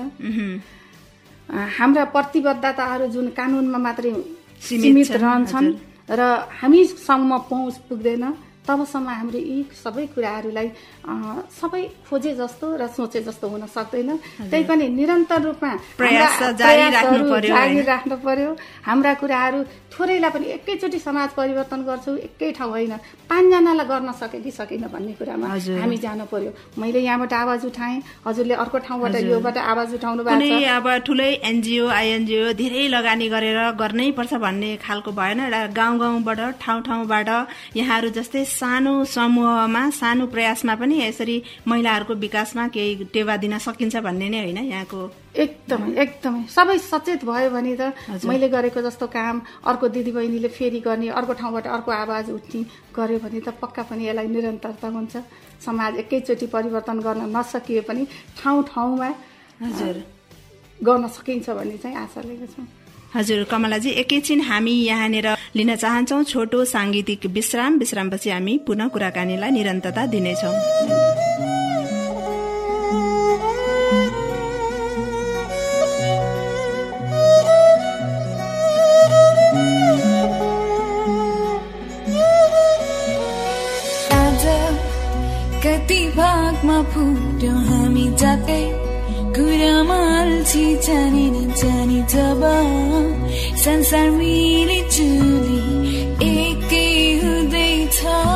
हाम्रा प्रतिबद्धताहरू जुन कानुनमा मात्रै सीमित रहन्छन् र हामीसम्म पहुँच पुग्दैन, तबसम्म हाम्रो यी सबै कुराहरूलाई सबै खोजे जस्तो र सोचे जस्तो हुन सक्दैन। त्यही पनि निरन्तर रूपमा प्रयास जारी राख्नु पर्यो। हाम्रा कुराहरू थोरैलाई पनि एकैचोटि समाज परिवर्तन गर्छौँ, एकै ठाउँ होइन, पाँचजनालाई गर्न सके कि सकिन भन्ने कुरामा हामी जानु पर्यो। मैले यहाँबाट आवाज उठाएँ, हजुरले अर्को ठाउँबाट योबाट आवाज उठाउनु भएको छ। अब ठुलै एनजिओ आइएनजिओ धेरै लगानी गरेर गर्नै पर्छ भन्ने खालको भएन। एउटा गाउँ गाउँबाट, ठाउँ ठाउँबाट यहाँहरू जस्तै सानो समूहमा, सानो प्रयासमा पनि यसरी महिलाहरूको विकासमा केही टेवा दिन सकिन्छ भन्ने नै होइन यहाँको? एकदमै एकदमै सबै सचेत भयो भने त मैले गरेको जस्तो काम अर्को दिदीबहिनीले फेरि गर्ने, अर्को ठाउँबाट अर्को आवाज उठ्ने गर्यो भने त पक्का पनि यसलाई निरन्तरता हुन्छ। समाज एकैचोटि परिवर्तन गर्न नसकिए पनि ठाउँ ठाउँमा हजुर गर्न सकिन्छ भन्ने चाहिँ आशा लिएको छु। हजुर कमलाजी, एकैछिन हामी यहाँनिर लिन चाहन्छौँ छोटो साङ्गीतिक विश्राम। विश्रामपछि हामी पुनः कुराकानीलाई निरन्तरता दिनेछौँ। आज कति भागमा फुट्यो हामी जातै कुरामा अल्छी जानी नजानी जब संसार मिली जुली एकै हुँदैछ।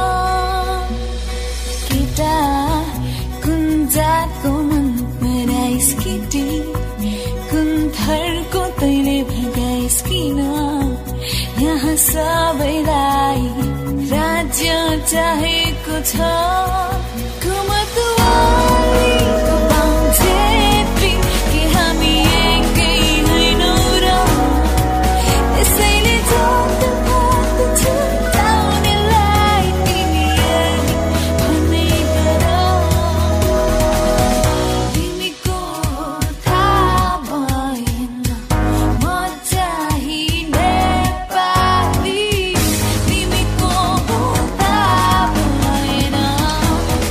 केटा कुन जातको मन पराइस् केटी, कुन थरको तैले भगाइस् किन, यहाँ सबैलाई राज्य चाहेको छ। कुमतुवालीको पाउँछे कि हामी एकै होइनौँ र त्यसैले जोड्नु भएको छुट्याउनेलाई तिमीले भन्नै गर। तिमीको थाहा भएन म चाहिँ नेपाली, तिमीको थाहा भएन म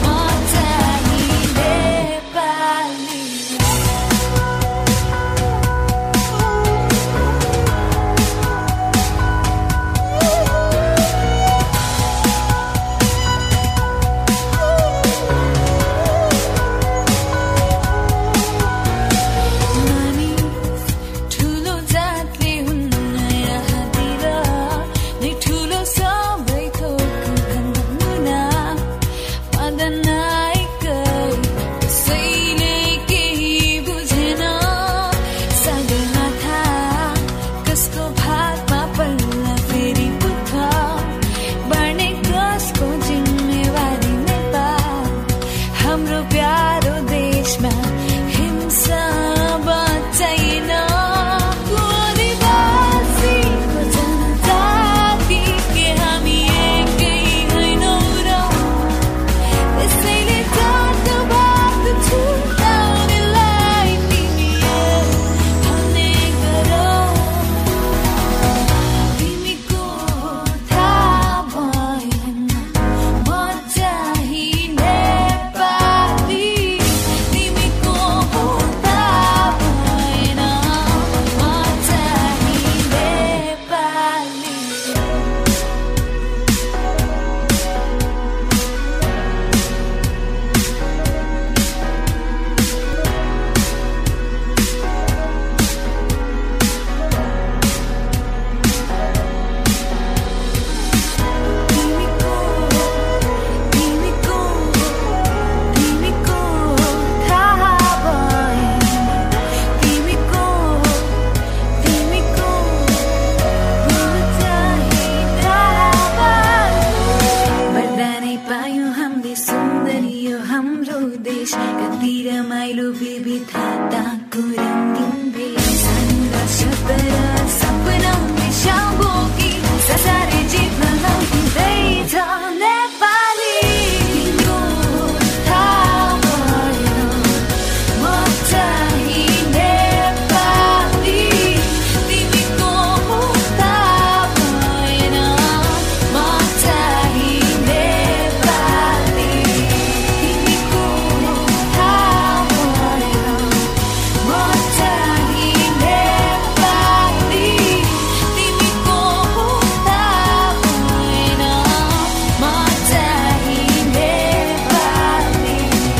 यो विविधताको रङ्गीन भेषाङ्ग शब्द र सपना दिशा बोकी संसारै जित्न लाउँदैछ नेपाली। तिम्रो थाहा भएन म चाहिँ नेपाली, तिमीको थाहा भएन म चाहिँ नेपाली, तिमीको थाहा भएन म चाहिँ नेपाली, तिमीको थाहा भएन म चाहिँ नेपाली।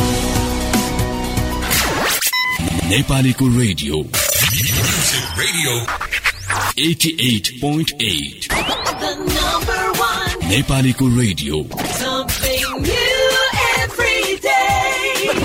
नेपालीको रेडियो रेडियो अठासी पोइन्ट आठ The number one, नेपालीको radio something new every day.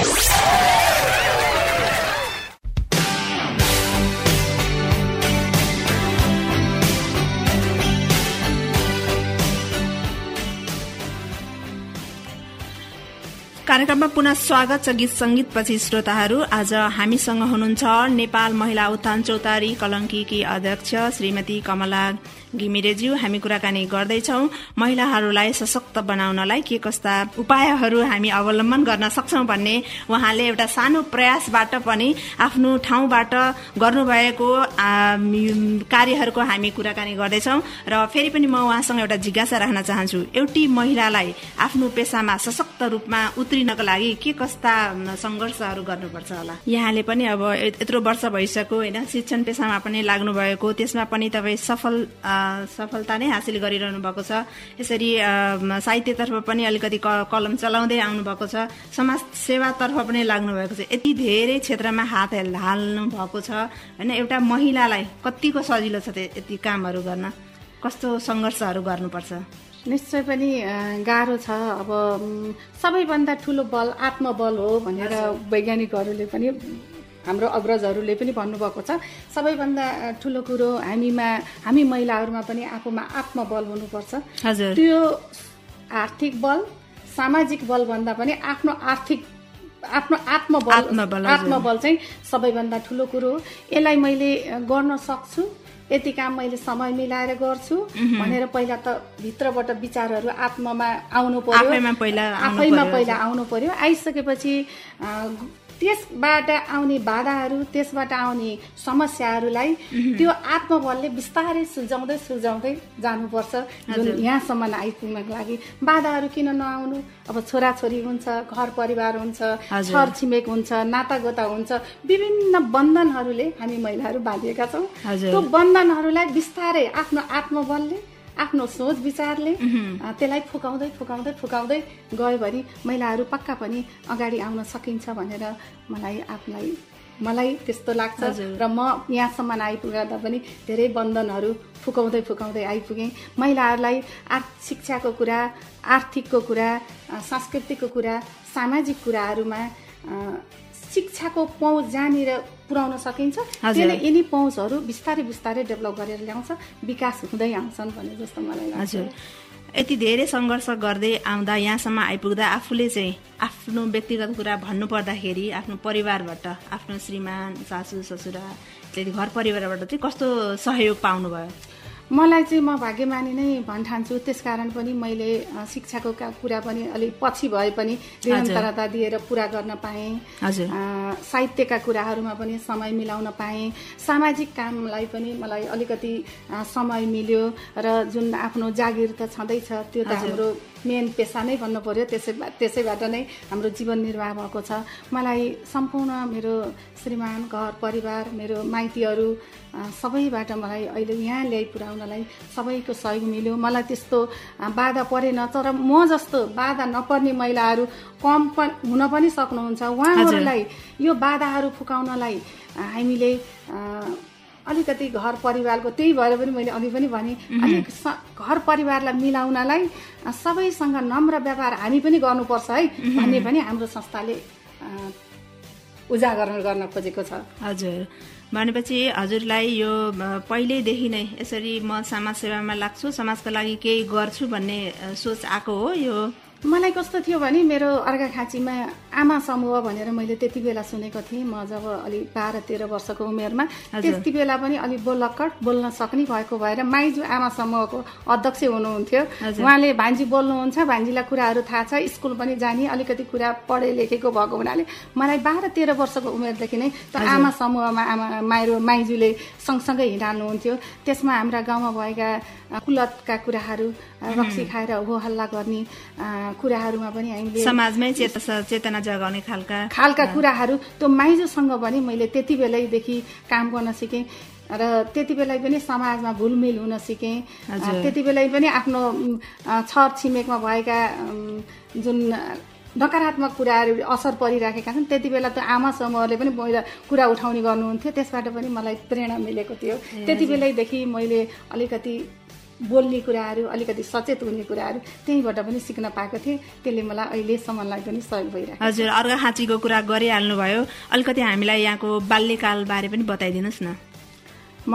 कार्यक्रममा पुनः स्वागत छ। गीत संगीत पछि श्रोताहरू, आज हामीसँग हुनुहुन्छ नेपाल महिला उत्थान चौतारी कलंकीकी अध्यक्ष श्रीमती कमला घिमिरेज्यू। हामी कुराकानी गर्दैछौ महिलाहरूलाई सशक्त बनाउनलाई के कस्ता उपायहरू हामी अवलम्बन गर्न सक्छौं भन्ने उहाँले एउटा सानो प्रयासबाट पनि आफ्नो ठाउँबाट गर्नुभएको कार्यहरूको हामी कुराकानी गर्दैछौ। र फेरि पनि म उहाँसँग एउटा जिज्ञासा राख्न चाहन्छु, एउटी महिलालाई आफ्नो पेसामा सशक्त रूपमा उत्रिनको लागि के कस्ता संघर्षहरू गर्नुपर्छ होला? यहाँले पनि अब यत्रो वर्ष भइसक्यो हैन, शिक्षण पेसामा पनि लाग्नु भएको, त्यसमा पनि तपाईँ सफल सफलता नै हासिल गरिरहनु भएको छ। यसरी साहित्यतर्फ पनि अलिकति कलम चलाउँदै आउनु भएको छ, समाज सेवातर्फ पनि लाग्नु भएको छ, यति धेरै क्षेत्रमा हात हाल्नु भएको छ हैन। एउटा महिलालाई कतिको सजिलो छ यति कामहरू गर्न? कस्तो संघर्षहरू गर्नुपर्छ? निश्चय पनि गाह्रो छ। अब सबैभन्दा ठुलो बल आत्मबल हो भनेर वैज्ञानिकहरूले पनि हाम्रो अग्रजहरूले पनि भन्नुभएको छ। सबैभन्दा ठुलो कुरो हामीमा हामी महिलाहरूमा पनि आफूमा आत्मबल हुनुपर्छ। हजुर, त्यो आर्थिक बल सामाजिक बल भन्दा पनि आफ्नो आर्थिक आफ्नो आत्मबल आत्मबल आत्मबल चाहिँ सबैभन्दा ठुलो कुरो हो। यसलाई मैले गर्न सक्छु, यति काम मैले समय मिलाएर गर्छु भनेर पहिला त भित्रबाट विचारहरू आत्ममा आउनु पर्यो, आफैमा पहिला आफैमा पहिला आउनु पर्यो। आइसकेपछि त्यसबाट आउने बाधाहरू, त्यसबाट आउने समस्याहरूलाई त्यो आत्मबलले बिस्तारै सुल्झाउँदै सुल्झाउँदै जानुपर्छ। जुन यहाँसम्म आइपुग्नको लागि बाधाहरू किन नआउनु? अब छोराछोरी हुन्छ, घर परिवार हुन्छ, छर छिमेक हुन्छ, नातागोता हुन्छ, विभिन्न बन्धनहरूले हामी महिलाहरू बाँधिएका छौँ। त्यो बन्धनहरूलाई बिस्तारै आफ्नो आत्मबलले, आफ्नो सोच विचारले त्यसलाई फुकाउँदै फुकाउँदै फुकाउँदै गयो भने महिलाहरू पक्का पनि अगाडि आउन सकिन्छ भनेर मलाई आफूलाई मलाई त्यस्तो लाग्छ। र म यहाँसम्म आइपुग्दा पनि धेरै बन्धनहरू फुकाउँदै फुकाउँदै आइपुगेँ। महिलाहरूलाई शिक्षाको कुरा, आर्थिकको कुरा, सांस्कृतिकको कुरा, सामाजिक कुराहरूमा शिक्षाको पहुँच जहाँनिर पुर्याउन सकिन्छ त्यसले यिनी पहुँचहरू बिस्तारै बिस्तारै डेभलप गरेर ल्याउँछ, विकास हुँदै आउँछन् भने जस्तो मलाई लाग्छ। हजुर, यति धेरै सङ्घर्ष गर्दै आउँदा यहाँसम्म आइपुग्दा आफूले चाहिँ आफ्नो व्यक्तिगत कुरा भन्नु पर्दाखेरि आफ्नो परिवारबाट, आफ्नो श्रीमान, सासू ससुरा, घर परिवारबाट चाहिँ कस्तो सहयोग पाउनुभयो? मलाई चाहिँ म भाग्यमानी नै भन्ठान्छु। त्यसकारण पनि मैले शिक्षाको कुरा पनि अलिक पछि भए पनि निरन्तरता दिएर पुरा गर्न पाएँ। साहित्यका कुराहरूमा पनि समय मिलाउन पाएँ। सामाजिक कामलाई पनि मलाई अलिकति समय मिल्यो र जुन आफ्नो जागिर त छँदैछ, त्यो त हाम्रो मेन पेसा नै भन्नु पर्यो। त्यसै त्यसैबाट नै हाम्रो जीवन निर्वाह भएको छ। मलाई सम्पूर्ण मेरो श्रीमान, घर परिवार, मेरो माइतीहरू सबैबाट मलाई अहिले यहाँ ल्याइ पुर्याउनलाई सबैको सहयोग मिल्यो। मलाई त्यस्तो बाधा परेन। तर म जस्तो बाधा नपर्ने महिलाहरू कम हुन पनि सक्नुहुन्छ। उहाँहरूलाई यो बाधाहरू फुकाउनलाई हामीले अलिकति घर परिवारको, त्यही भएर पनि मैले अघि पनि भने अलिक घर परिवारलाई मिलाउनलाई सबैसँग नम्र व्यवहार हामी पनि गर्नुपर्छ है भन्ने पनि हाम्रो संस्थाले उजागर गर्न खोजेको छ। हजुर, भनेपछि हजुरलाई यो पहिल्यैदेखि नै यसरी म समाज सेवामा लाग्छु, समाजको लागि केही गर्छु भन्ने सोच आएको हो? यो मलाई कस्तो थियो भने मेरो अर्घाखाँचीमा आमा समूह भनेर मैले त्यति बेला सुनेको थिएँ। म जब अलि बाह्र तेह्र वर्षको उमेरमा त्यति बेला पनि अलि बोलक्कड बोल्न सक्ने भएको भएर माइजू आमा समूहको अध्यक्ष हुनुहुन्थ्यो। उहाँले भान्जी बोल्नुहुन्छ, भान्जीलाई कुराहरू थाहा छ, स्कुल पनि जाने, अलिकति कुरा पढे लेखेको भएको हुनाले मलाई बाह्र तेह्र वर्षको उमेरदेखि नै त आमा समूहमा आमा माइरो माइजूले सँगसँगै हिँड्नुहुन्थ्यो। त्यसमा हाम्रा गाउँमा भएका कुलतका कुराहरू, रक्सी खाएर हो हल्ला गर्ने कुराहरूमा पनि हामीले समाजमै चेतना जगाउने खालका खालका कुराहरू त्यो माइजूसँग पनि मैले त्यति बेलैदेखि काम गर्न सिकेँ र त्यति बेला पनि समाजमा घुलमिल हुन सिकेँ। त्यति बेला पनि आफ्नो छर छिमेकमा भएका जुन नकारात्मक कुराहरू असर परिराखेका छन् त्यति बेला त आमा समूहले पनि पहिला कुरा उठाउने गर्नुहुन्थ्यो। त्यसबाट पनि मलाई प्रेरणा मिलेको थियो। त्यति बेलैदेखि मैले अलिकति बोल्ने कुराहरू, अलिकति सचेत हुने कुराहरू त्यहीँबाट पनि सिक्न पाएको थिएँ। त्यसले मलाई अहिलेसम्मलाई पनि सहयोग भइरहेको छ। हजुर, अर्घाखाँचीको कुरा गरिहाल्नु भयो, अलिकति हामीलाई यहाँको बाल्यकालबारे पनि बताइदिनुहोस् न। म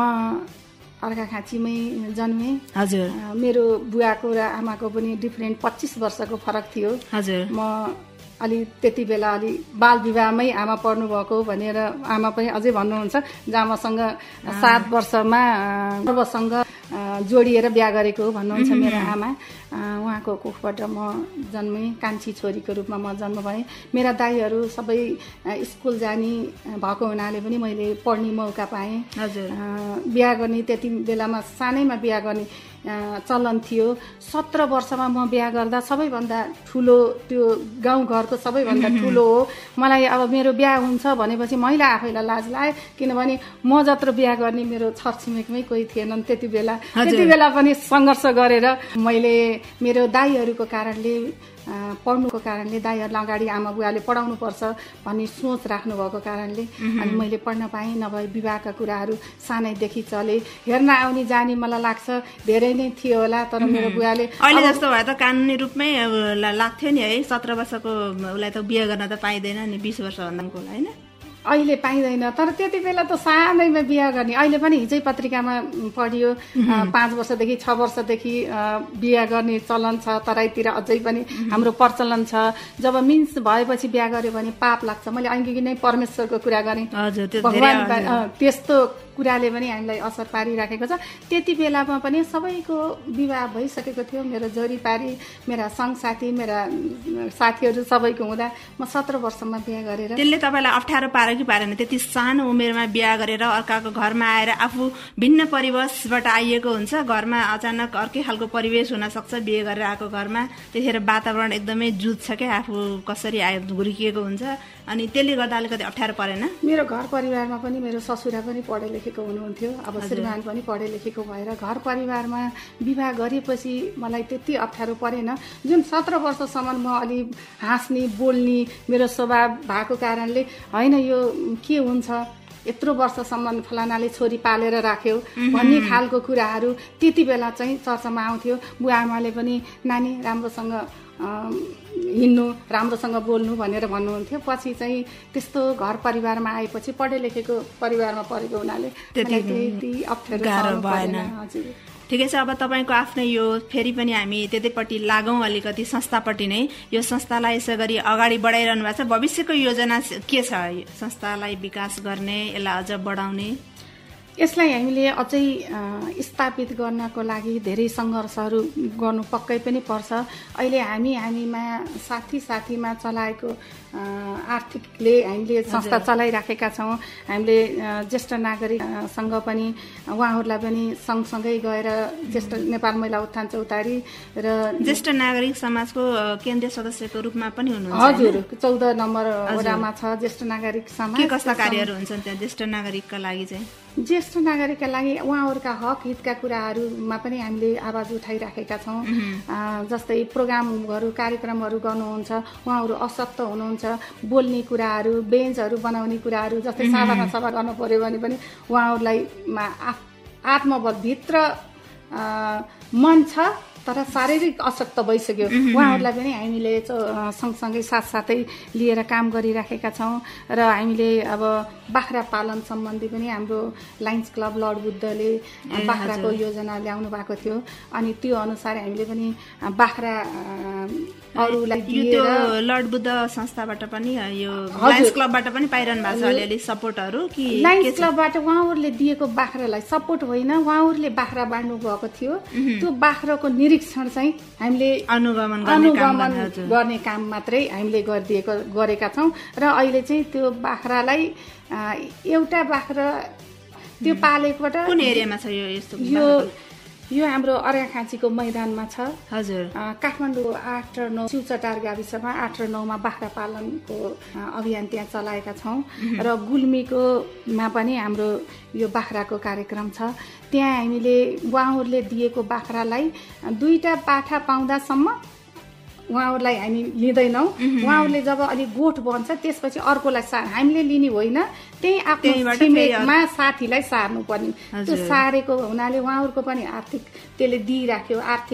अर्घाखाँचीमै जन्मेँ। हजुर, मेरो बुवाको र आमाको पनि डिफ्रेन्ट पच्चिस वर्षको फरक थियो। हजुर, म अलि त्यति बेला अलि बाल विवाहमै आमा पर्नु भएको भनेर आमा पनि अझै भन्नुहुन्छ। जहाँ मसँग सात वर्षमा गर्भसँग जोडिएर बिहा गरेको भन्नुहुन्छ मेरो आमा। उहाँको कोखबाट म जन्मेँ, कान्छी छोरीको रूपमा म जन्म भएँ। मेरा दाइहरू सबै स्कुल जाने भएको हुनाले पनि मैले पढ्ने मौका पाएँ। हजुर, बिहा गर्ने त्यति बेलामा सानैमा बिहा गर्ने चलन थियो। सत्र वर्षमा म बिहा गर्दा सबैभन्दा ठुलो त्यो गाउँघरको सबैभन्दा ठुलो हो। मलाई अब मेरो बिहा हुन्छ भनेपछि मैले आफैलाई लाज लाग्यो, किनभने म जत्रो बिहा गर्ने मेरो छरछिमेकमै कोही थिएनन् त्यति बेला। त्यति बेला पनि सङ्घर्ष गरेर मैले मेरो दाइहरूको कारणले पढ्नुको कारणले दाइहरूलाई अगाडि आमा बुवाले पढाउनु पर्छ भन्ने सोच राख्नु भएको कारणले अनि मैले पढ्न पाएँ। नभए विवाहका कुराहरू सानैदेखि चले। हेर्न आउने जाने मलाई लाग्छ धेरै नै थियो होला, तर मेरो बुवाले अहिले जस्तो भए त कानुनी रूपमै लाग्थ्यो नि है। सत्र वर्षको उसलाई त बिहे गर्न त पाइँदैन नि, बिस वर्षभन्दाको होइन अहिले पाइँदैन। तर त्यति बेला त सानैमा बिहा गर्ने। अहिले पनि हिजै पत्रिकामा पढियो पाँच वर्षदेखि छ वर्षदेखि बिहा गर्ने चलन छ। तराईतिर अझै पनि हाम्रो प्रचलन छ। जब मिन्स भएपछि बिहा गर्यो भने पाप लाग्छ। मैले अघि नै परमेश्वरको कुरा गरेँ। भगवान त्यस्तो कुराले पनि हामीलाई असर पारिराखेको छ। त्यति बेलामा पनि सबैको विवाह भइसकेको थियो। मेरो जोरीपारी, मेरा सङ्गसाथी, मेरा साथीहरू सबैको हुँदा म सत्र वर्षमा बिहा गरेर। त्यसले तपाईँलाई अप्ठ्यारो पार कि पारेन? त्यति सानो उमेरमा बिहा गरेर अर्काको घरमा आएर आफू भिन्न परिवेशबाट आइएको हुन्छ, घरमा अचानक अर्कै खालको परिवेश हुन सक्छ। बिहे गरेर आएको घरमा त्यतिखेर वातावरण एकदमै जुझ्छ क्या, आफू कसरी आयो हुर्किएको हुन्छ। अनि त्यसले गर्दा अलिकति अप्ठ्यारो परेन? मेरो घर परिवारमा पनि मेरो ससुरा पनि पढे लेखेको हुनुहुन्थ्यो। अब श्रीमान पनि पढे लेखेको भएर घर परिवारमा विवाह गरेपछि मलाई त्यति अप्ठ्यारो परेन। जुन सत्र वर्षसम्म म अलि हाँस्ने बोल्ने मेरो स्वभाव भएको कारणले होइन यो के हुन्छ यत्रो वर्षसम्म फलानाले छोरी पालेर राख्यो भन्ने खालको कुराहरू त्यति बेला चाहिँ चर्चामा आउँथ्यो। बुवा आमाले पनि नानी राम्रोसँग हिँड्नु, राम्रोसँग बोल्नु भनेर भन्नुहुन्थ्यो। पछि चाहिँ त्यस्तो घर परिवारमा आएपछि पढे लेखेको परिवारमा परेको हुनाले त्यति अप्ठ्यारो गाह्रो भएन। हजुर, ठिकै छ। अब तपाईँको आफ्नै यो फेरि पनि हामी त्यतैपट्टि लागौँ अलिकति, संस्थापट्टि नै। यो संस्थालाई यसै गरी अगाडि बढाइरहनु भएको छ। भविष्यको योजना के छ संस्थालाई विकास गर्ने, यसलाई अझ बढाउने? यसलाई हामीले अझै स्थापित गर्नको लागि धेरै सङ्घर्षहरू गर्नु पक्कै पनि पर्छ। अहिले हामी हामीमा साथी साथीमा चलाएको आर्थिकले हामीले संस्था चलाइराखेका छौँ। हामीले ज्येष्ठ नागरिकसँग पनि उहाँहरूलाई पनि सँगसँगै गएर ज्येष्ठ नेपाल महिला उत्थान चौतारी र ज्येष्ठ नागरिक समाजको केन्द्रीय सदस्यको रूपमा पनि हुनुहुन्छ? हजुर, चौध नम्बर वडामा छ ज्येष्ठ नागरिक समाज। के कस्ता कार्यहरू हुन्छन् त्यहाँ ज्येष्ठ नागरिकका लागि चाहिँ? ज्येष्ठ नागरिकका लागि उहाँहरूका हक हितका कुराहरूमा पनि हामीले आवाज उठाइराखेका छौँ। जस्तै प्रोग्रामहरू कार्यक्रमहरू गर्नुहुन्छ, उहाँहरू अशक्त हुनुहुन्छ, बोल्ने कुराहरू बेन्चहरू बनाउने कुराहरू जस्तै साधारण सभा गर्नु पर्यो भने पनि उहाँहरूलाई आत्मबल भित्र मन छ तर शारीरिक अशक्त भइसक्यो उहाँहरूलाई पनि हामीले सँगसँगै साथसाथै लिएर काम गरिराखेका छौँ र हामीले अब बाख्रा पालन सम्बन्धी पनि हाम्रो लायन्स क्लब लर्ड बुद्धले बाख्राको योजना ल्याउनु भएको थियो अनि त्यो अनुसार हामीले पनि बाख्रा अरूलाई दिएर लर्ड बुद्ध संस्थाबाट पनि यो लायन्स क्लबबाट पनि पाइरहनु भएको छ अलिअलि सपोर्टहरू कि लायन्स क्लबबाट उहाँहरूले दिएको बाख्रालाई सपोर्ट होइन उहाँहरूले बाख्रा बाँड्नु भएको थियो त्यो बाख्राको निरीक्षण चाहिँ हामीले अनुगमन अनुगमन गर्ने काम मात्रै हामीले गरिदिएको गरेका छौँ र अहिले चाहिँ त्यो बाख्रालाई एउटा बाख्रा त्यो पालेकोबाट कुन एरियामा छ यो यस्तो यो यो हाम्रो अर्घाखाँचीको मैदानमा छ हजुर काठमाडौँ आठ र नौ शिवचटार गाविसमा आठ र नौमा बाख्रा पालनको अभियान त्यहाँ चलाएका छौँ र गुल्मीको मा पनि हाम्रो यो बाख्राको कार्यक्रम छ त्यहाँ हामीले उहाँहरूले दिएको बाख्रालाई दुईटा पाठा पाउँदासम्म उहाँहरूलाई हामी लिँदैनौँ उहाँहरूले जब अलिक गोठ बन्छ त्यसपछि अर्कोलाई सा हामीले लिने होइन त्यही आफ्नो छिमेकमा साथीलाई सार्नु पर्ने त्यो सारेको हुनाले उहाँहरूको पनि आर्थिक त्यसले दिइराख्यो आर्थिक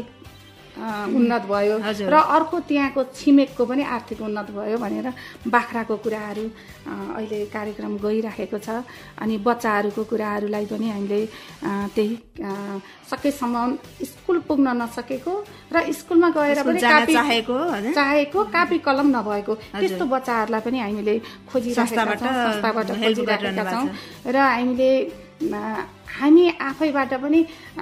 उन्नत भयो र अर्को त्यहाँको छिमेकको पनि आर्थिक उन्नत भयो भनेर बाख्राको कुराहरू अहिले कार्यक्रम गइराखेको छ अनि बच्चाहरूको कुराहरूलाई पनि हामीले त्यही सकेसम्म स्कुल पुग्न नसकेको र स्कुलमा गएर पनि कापी चाहेको चाहेको कापी कलम नभएको त्यस्तो बच्चाहरूलाई पनि हामीले खोजिराखेका छौँ संस्थाबाट खोजिराखेका छौँ र हामीले हामी आफैबाट पनि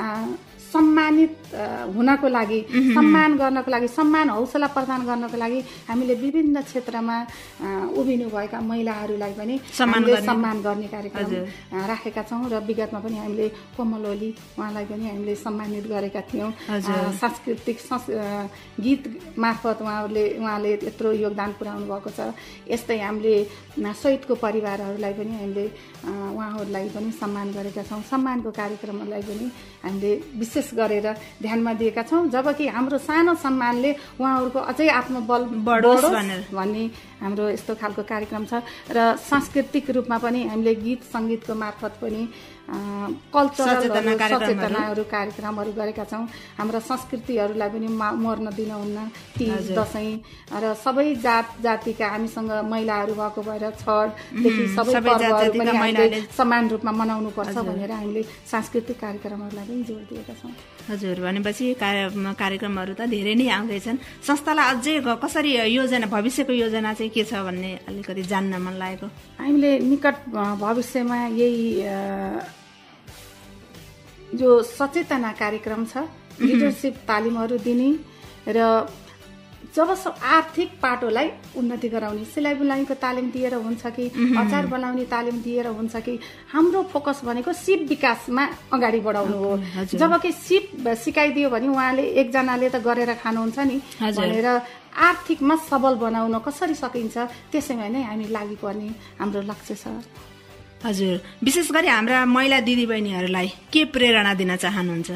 सम्मानित हुनको लागि सम्मान गर्नको लागि सम्मान हौसला प्रदान गर्नको लागि हामीले विभिन्न क्षेत्रमा उभिनु भएका महिलाहरूलाई पनि हामीले सम्मान गर्ने कार्यक्रम राखेका छौँ र विगतमा पनि हामीले कोमल ओली उहाँलाई पनि हामीले सम्मानित गरेका थियौँ सांस्कृतिक गीत मार्फत उहाँहरूले उहाँले यत्रो योगदान पुर्याउनु भएको छ यस्तै हामीले शहीदको परिवारहरूलाई पनि हामीले उहाँहरूलाई पनि सम्मान गरेका छौँ सम्मानको कार्यक्रमहरूलाई पनि हामीले विशेष गरेर ध्यानमा दिएका छौँ जबकि हाम्रो सानो सम्मानले उहाँहरूको अझै आत्मबल बढोस् भन्ने हाम्रो यस्तो खालको कार्यक्रम छ र सांस्कृतिक रूपमा पनि हामीले गीत सङ्गीतको मार्फत पनि कल्चरल सचेतनाहरू कार्यक्रमहरू गरेका छौँ हाम्रा संस्कृतिहरूलाई पनि मर्न दिनुहुन्न तीज दसैँ र सबै जात जातिका हामीसँग महिलाहरू भएको भएर छठदेखि सबै पर्वहरू पनि हामीले समान रूपमा मनाउनु पर्छ भनेर हामीले सांस्कृतिक कार्यक्रमहरूलाई पनि जोड दिएका छौँ हजुर भनेपछि कार्यक्रमहरू त धेरै नै आउँदैछन् संस्थालाई अझै कसरी योजना भविष्यको योजना चाहिँ के छ भन्ने अलिकति जान्न मन लागेको हामीले निकट भविष्यमा यही जो सचेतना कार्यक्रम छ लिडरसिप तालिमहरू दिने र जब आर्थिक पाटोलाई उन्नति गराउने सिलाइ बुनाइको तालिम दिएर हुन्छ कि अचार बनाउने तालिम दिएर हुन्छ कि हाम्रो फोकस भनेको सिप विकासमा अगाडि बढाउनु हो जबकि सिप सिकाइदियो भने उहाँले एकजनाले त गरेर खानुहुन्छ नि भनेर आर्थिकमा सबल बनाउन कसरी सकिन्छ त्यसैमा नै हामी लागि पर्ने हाम्रो लक्ष्य छ हजुर विशेष गरी हाम्रा महिला दिदीबहिनीहरूलाई के प्रेरणा दिन चाहनुहुन्छ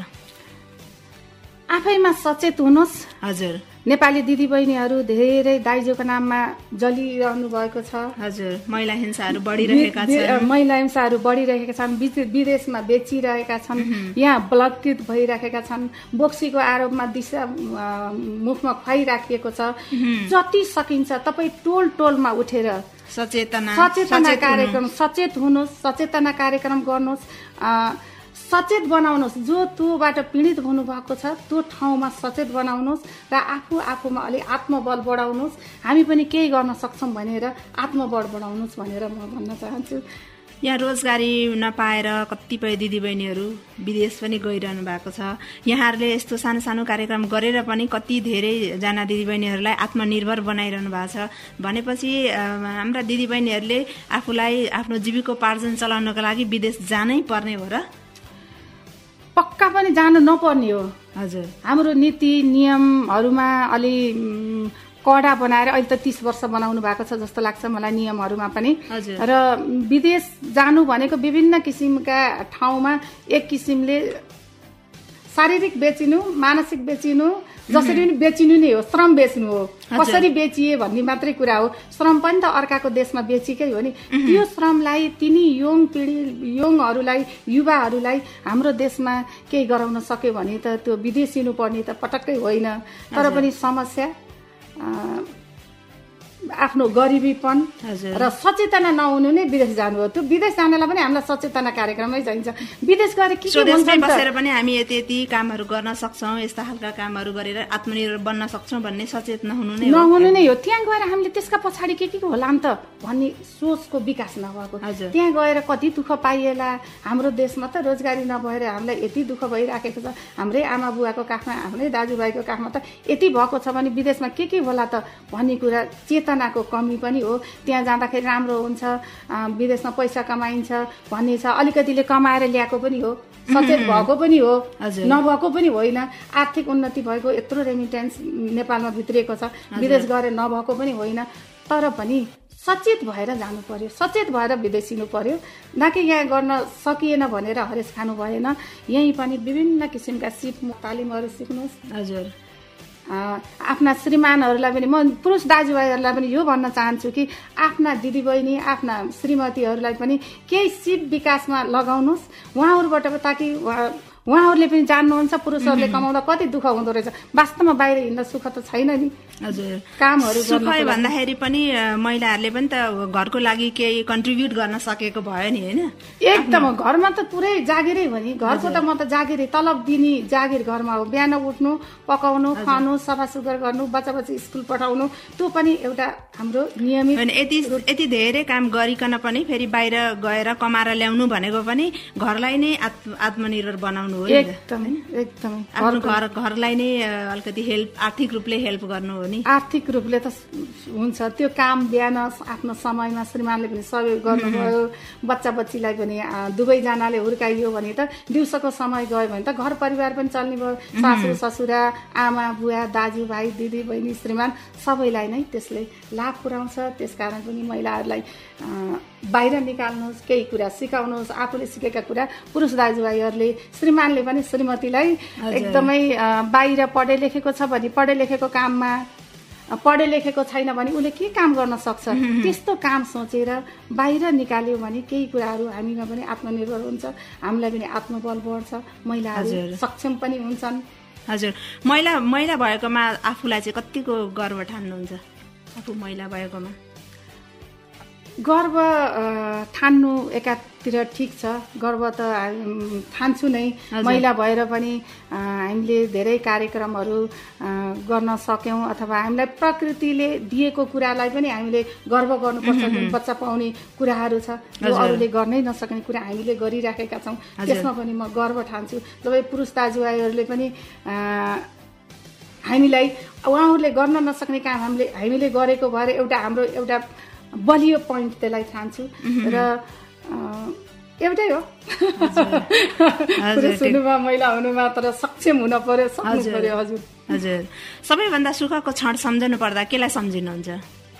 आफैमा सचेत हुनुहोस् हजुर नेपाली दिदीबहिनीहरू धेरै दाइजोको नाममा जलिरहनु भएको छ हजुर महिला हिंसाहरू बढिरहेका छन् महिला हिंसाहरू बढिरहेका छन् विदेशमा बेचिरहेका छन् यहाँ बलात्कृत भइरहेका छन् बोक्सीको आरोपमा दिशा मुखमा खुवाइराखिएको छ जति सकिन्छ तपाईँ टोल टोलमा उठेर सचेतना सचेतना कार्यक्रम सचेत हुनुहोस् सचेतना कार्यक्रम गर्नुहोस् सचेत बनाउनुहोस् जो त्योबाट पीडित हुनुभएको छ त्यो ठाउँमा सचेत बनाउनुहोस् र आफू आफूमा अलि आत्मबल बढाउनुहोस् हामी पनि केही गर्न सक्छौँ भनेर आत्मबल बढाउनुहोस् भनेर म भन्न चाहन्छु यहाँ रोजगारी नपाएर कतिपय दिदीबहिनीहरू विदेश पनि गइरहनु भएको छ यहाँहरूले यस्तो सानो सानो कार्यक्रम गरेर पनि कति धेरैजना दिदीबहिनीहरूलाई आत्मनिर्भर बनाइरहनु भएको छ भनेपछि हाम्रा दिदीबहिनीहरूले आफूलाई आफ्नो जीविकोपार्जन चलाउनको लागि विदेश जानै पर्ने हो र पक्का पनि जानु नपर्ने हो हजुर हाम्रो नीति नियमहरूमा अलि कडा बनाएर अहिले त तीस वर्ष बनाउनु भएको छ जस्तो लाग्छ मलाई नियमहरूमा पनि र विदेश जानु भनेको विभिन्न किसिमका ठाउँमा एक किसिमले शारीरिक बेचिनु मानसिक बेचिनु जसरी पनि बेचिनु नै हो, श्रम बेच्नु हो। कसरी बेचिए भन्ने मात्रै कुरा हो। श्रम पनि त अर्काको देशमा बेचिकै हो नि। त्यो श्रमलाई तिनी यङ पिँढी यङहरूलाई युवाहरूलाई हाम्रो देशमा केही गराउन सक्यो भने त त्यो विदेशिनु पर्ने त पटक्कै होइन। तर पनि समस्या आफ्नो गरिबीपन र सचेतना नहुनु नै विदेश जानु हो। त्यो विदेश जानलाई पनि हामीलाई सचेतना कार्यक्रममै चाहिन्छ। विदेश गएर के के हुन्छ बसेर पनि हामी यति यति कामहरू गर्न सक्छौँ, यस्ता खालका कामहरू गरेर आत्मनिर्भर बन्न सक्छौँ भन्ने सचेत नहुनु नै नहुनु नै हो। त्यहाँ गएर हामीले त्यसका पछाडि के के होला नि त भन्ने सोचको विकास नभएको। त्यहाँ गएर कति दुःख पाइएला। हाम्रो देशमा त रोजगारी नभएर हामीलाई यति दुःख भइराखेको छ। हाम्रै आमा बुवाको काखमा, हाम्रै दाजुभाइको काखमा त यति भएको छ भने विदेशमा के के होला त भन्ने कुरा चेतनाको कमी पनि हो। त्यहाँ जाँदाखेरि राम्रो हुन्छ, विदेशमा पैसा कमाइन्छ भन्ने छ। अलिकतिले कमाएर ल्याएको पनि हो, सचेत भएको पनि हो, नभएको पनि होइन। आर्थिक उन्नति भएको यत्रो रेमिटेन्स नेपालमा भित्रिएको छ, विदेश गएर नभएको पनि होइन। तर पनि सचेत भएर जानु पर्यो, सचेत भएर विदेशिनु पर्यो। न कि यहाँ गर्न सकिएन भनेर हरेस खानु भएन। यहीँ पनि विभिन्न किसिमका सिप तालिमहरू सिक्नुहोस्। हजुर, आफ्ना श्रीमानहरूलाई पनि म पुरुष दाजुभाइहरूलाई पनि यो भन्न चाहन्छु कि आफ्ना दिदीबहिनी, आफ्ना श्रीमतीहरूलाई पनि केही सिप विकासमा लगाउनुहोस् उहाँहरूबाट, ताकि उहाँहरूले पनि जान्नुहुन्छ पुरुषहरूले कमाउँदा कति दुःख हुँदो रहेछ। वास्तवमा बाहिर हिँड्दा सुख त छैन नि। हजुर, कामहरू सुख भन्दाखेरि पनि महिलाहरूले पनि त घरको लागि केही कन्ट्रिब्युट गर्न सकेको भयो नि, होइन? एकदम। घरमा त पुरै जागिरै हो नि। घरको त म त जागिरै, तलब दिने जागिर घरमा हो। बिहान उठ्नु, पकाउनु, खानु, सफा सुग्घर गर्नु, बच्चा बच्ची स्कुल पठाउनु, त्यो पनि एउटा हाम्रो नियमित। यति यति धेरै काम गरिकन पनि फेरि बाहिर गएर कमाएर ल्याउनु भनेको पनि घरलाई नै आत्मनिर्भर बनाउनु हो। एकदमै एकदमै आफ्नो घर घरलाई नै अलिकति हेल्प, आर्थिक रूपले हेल्प गर्नु हो नि। आर्थिक रूपले त हुन्छ। त्यो काम बिहान आफ्नो समयमा श्रीमानले पनि सहयोग गर्नुभयो, बच्चा बच्चीलाई पनि दुवैजनाले हुर्काइयो भने त दिउँसोको समय गयो भने त घर परिवार पनि चल्ने भयो। सासू ससुरा, आमा बुवा, दाजुभाइ, दिदी बहिनी, श्रीमान सबैलाई नै त्यसले लाभ पुर्याउँछ। त्यसकारण पनि महिलाहरूलाई बाहिर निकाल्नुहोस्, केही कुरा सिकाउनुहोस्। आफूले सिकेका कुरा पुरुष दाजुभाइहरूले, श्रीमानले पनि श्रीमतीलाई एकदमै बाहिर पढे लेखेको छ भने पढे लेखेको काममा, पढे लेखेको छैन भने उसले के काम गर्न सक्छ त्यस्तो काम सोचेर बाहिर निकाल्यो भने केही कुराहरू हामीमा पनि आत्मनिर्भर हुन्छ, हामीलाई पनि आत्मबल बढ्छ, महिलाहरू सक्षम पनि हुन्छन्। हजुर, महिला महिला भएकोमा आफूलाई चाहिँ कतिको गर्व ठान्नुहुन्छ? आफू महिला भएकोमा गर्व ठान्नु एकातिर ठिक छ, गर्व त ठान्छु नै। महिला भएर पनि हामीले धेरै कार्यक्रमहरू गर्न सक्यौँ, अथवा हामीलाई प्रकृतिले दिएको कुरालाई पनि हामीले गर्व गर्नुपर्छ। जुन बच्चा पाउने कुराहरू छ, जो अरूले गर्नै नसक्ने कुरा हामीले गरिराखेका छौँ, त्यसमा पनि म गर्व ठान्छु। जब पुरुष दाजुभाइहरूले पनि हामीलाई उहाँहरूले गर्न नसक्ने काम हामीले हामीले गरेको भएर एउटा हाम्रो एउटा बलियो पोइन्ट त्यसलाई ठान्छु। र एउटै हो, पुरुष हुनुमा महिला हुनुमा, तर सक्षम हुन पर्यो, सक्नु पर्यो। हजुर हजुर, सबैभन्दा सुखको क्षण सम्झनु पर्दा केलाई सम्झिनुहुन्छ?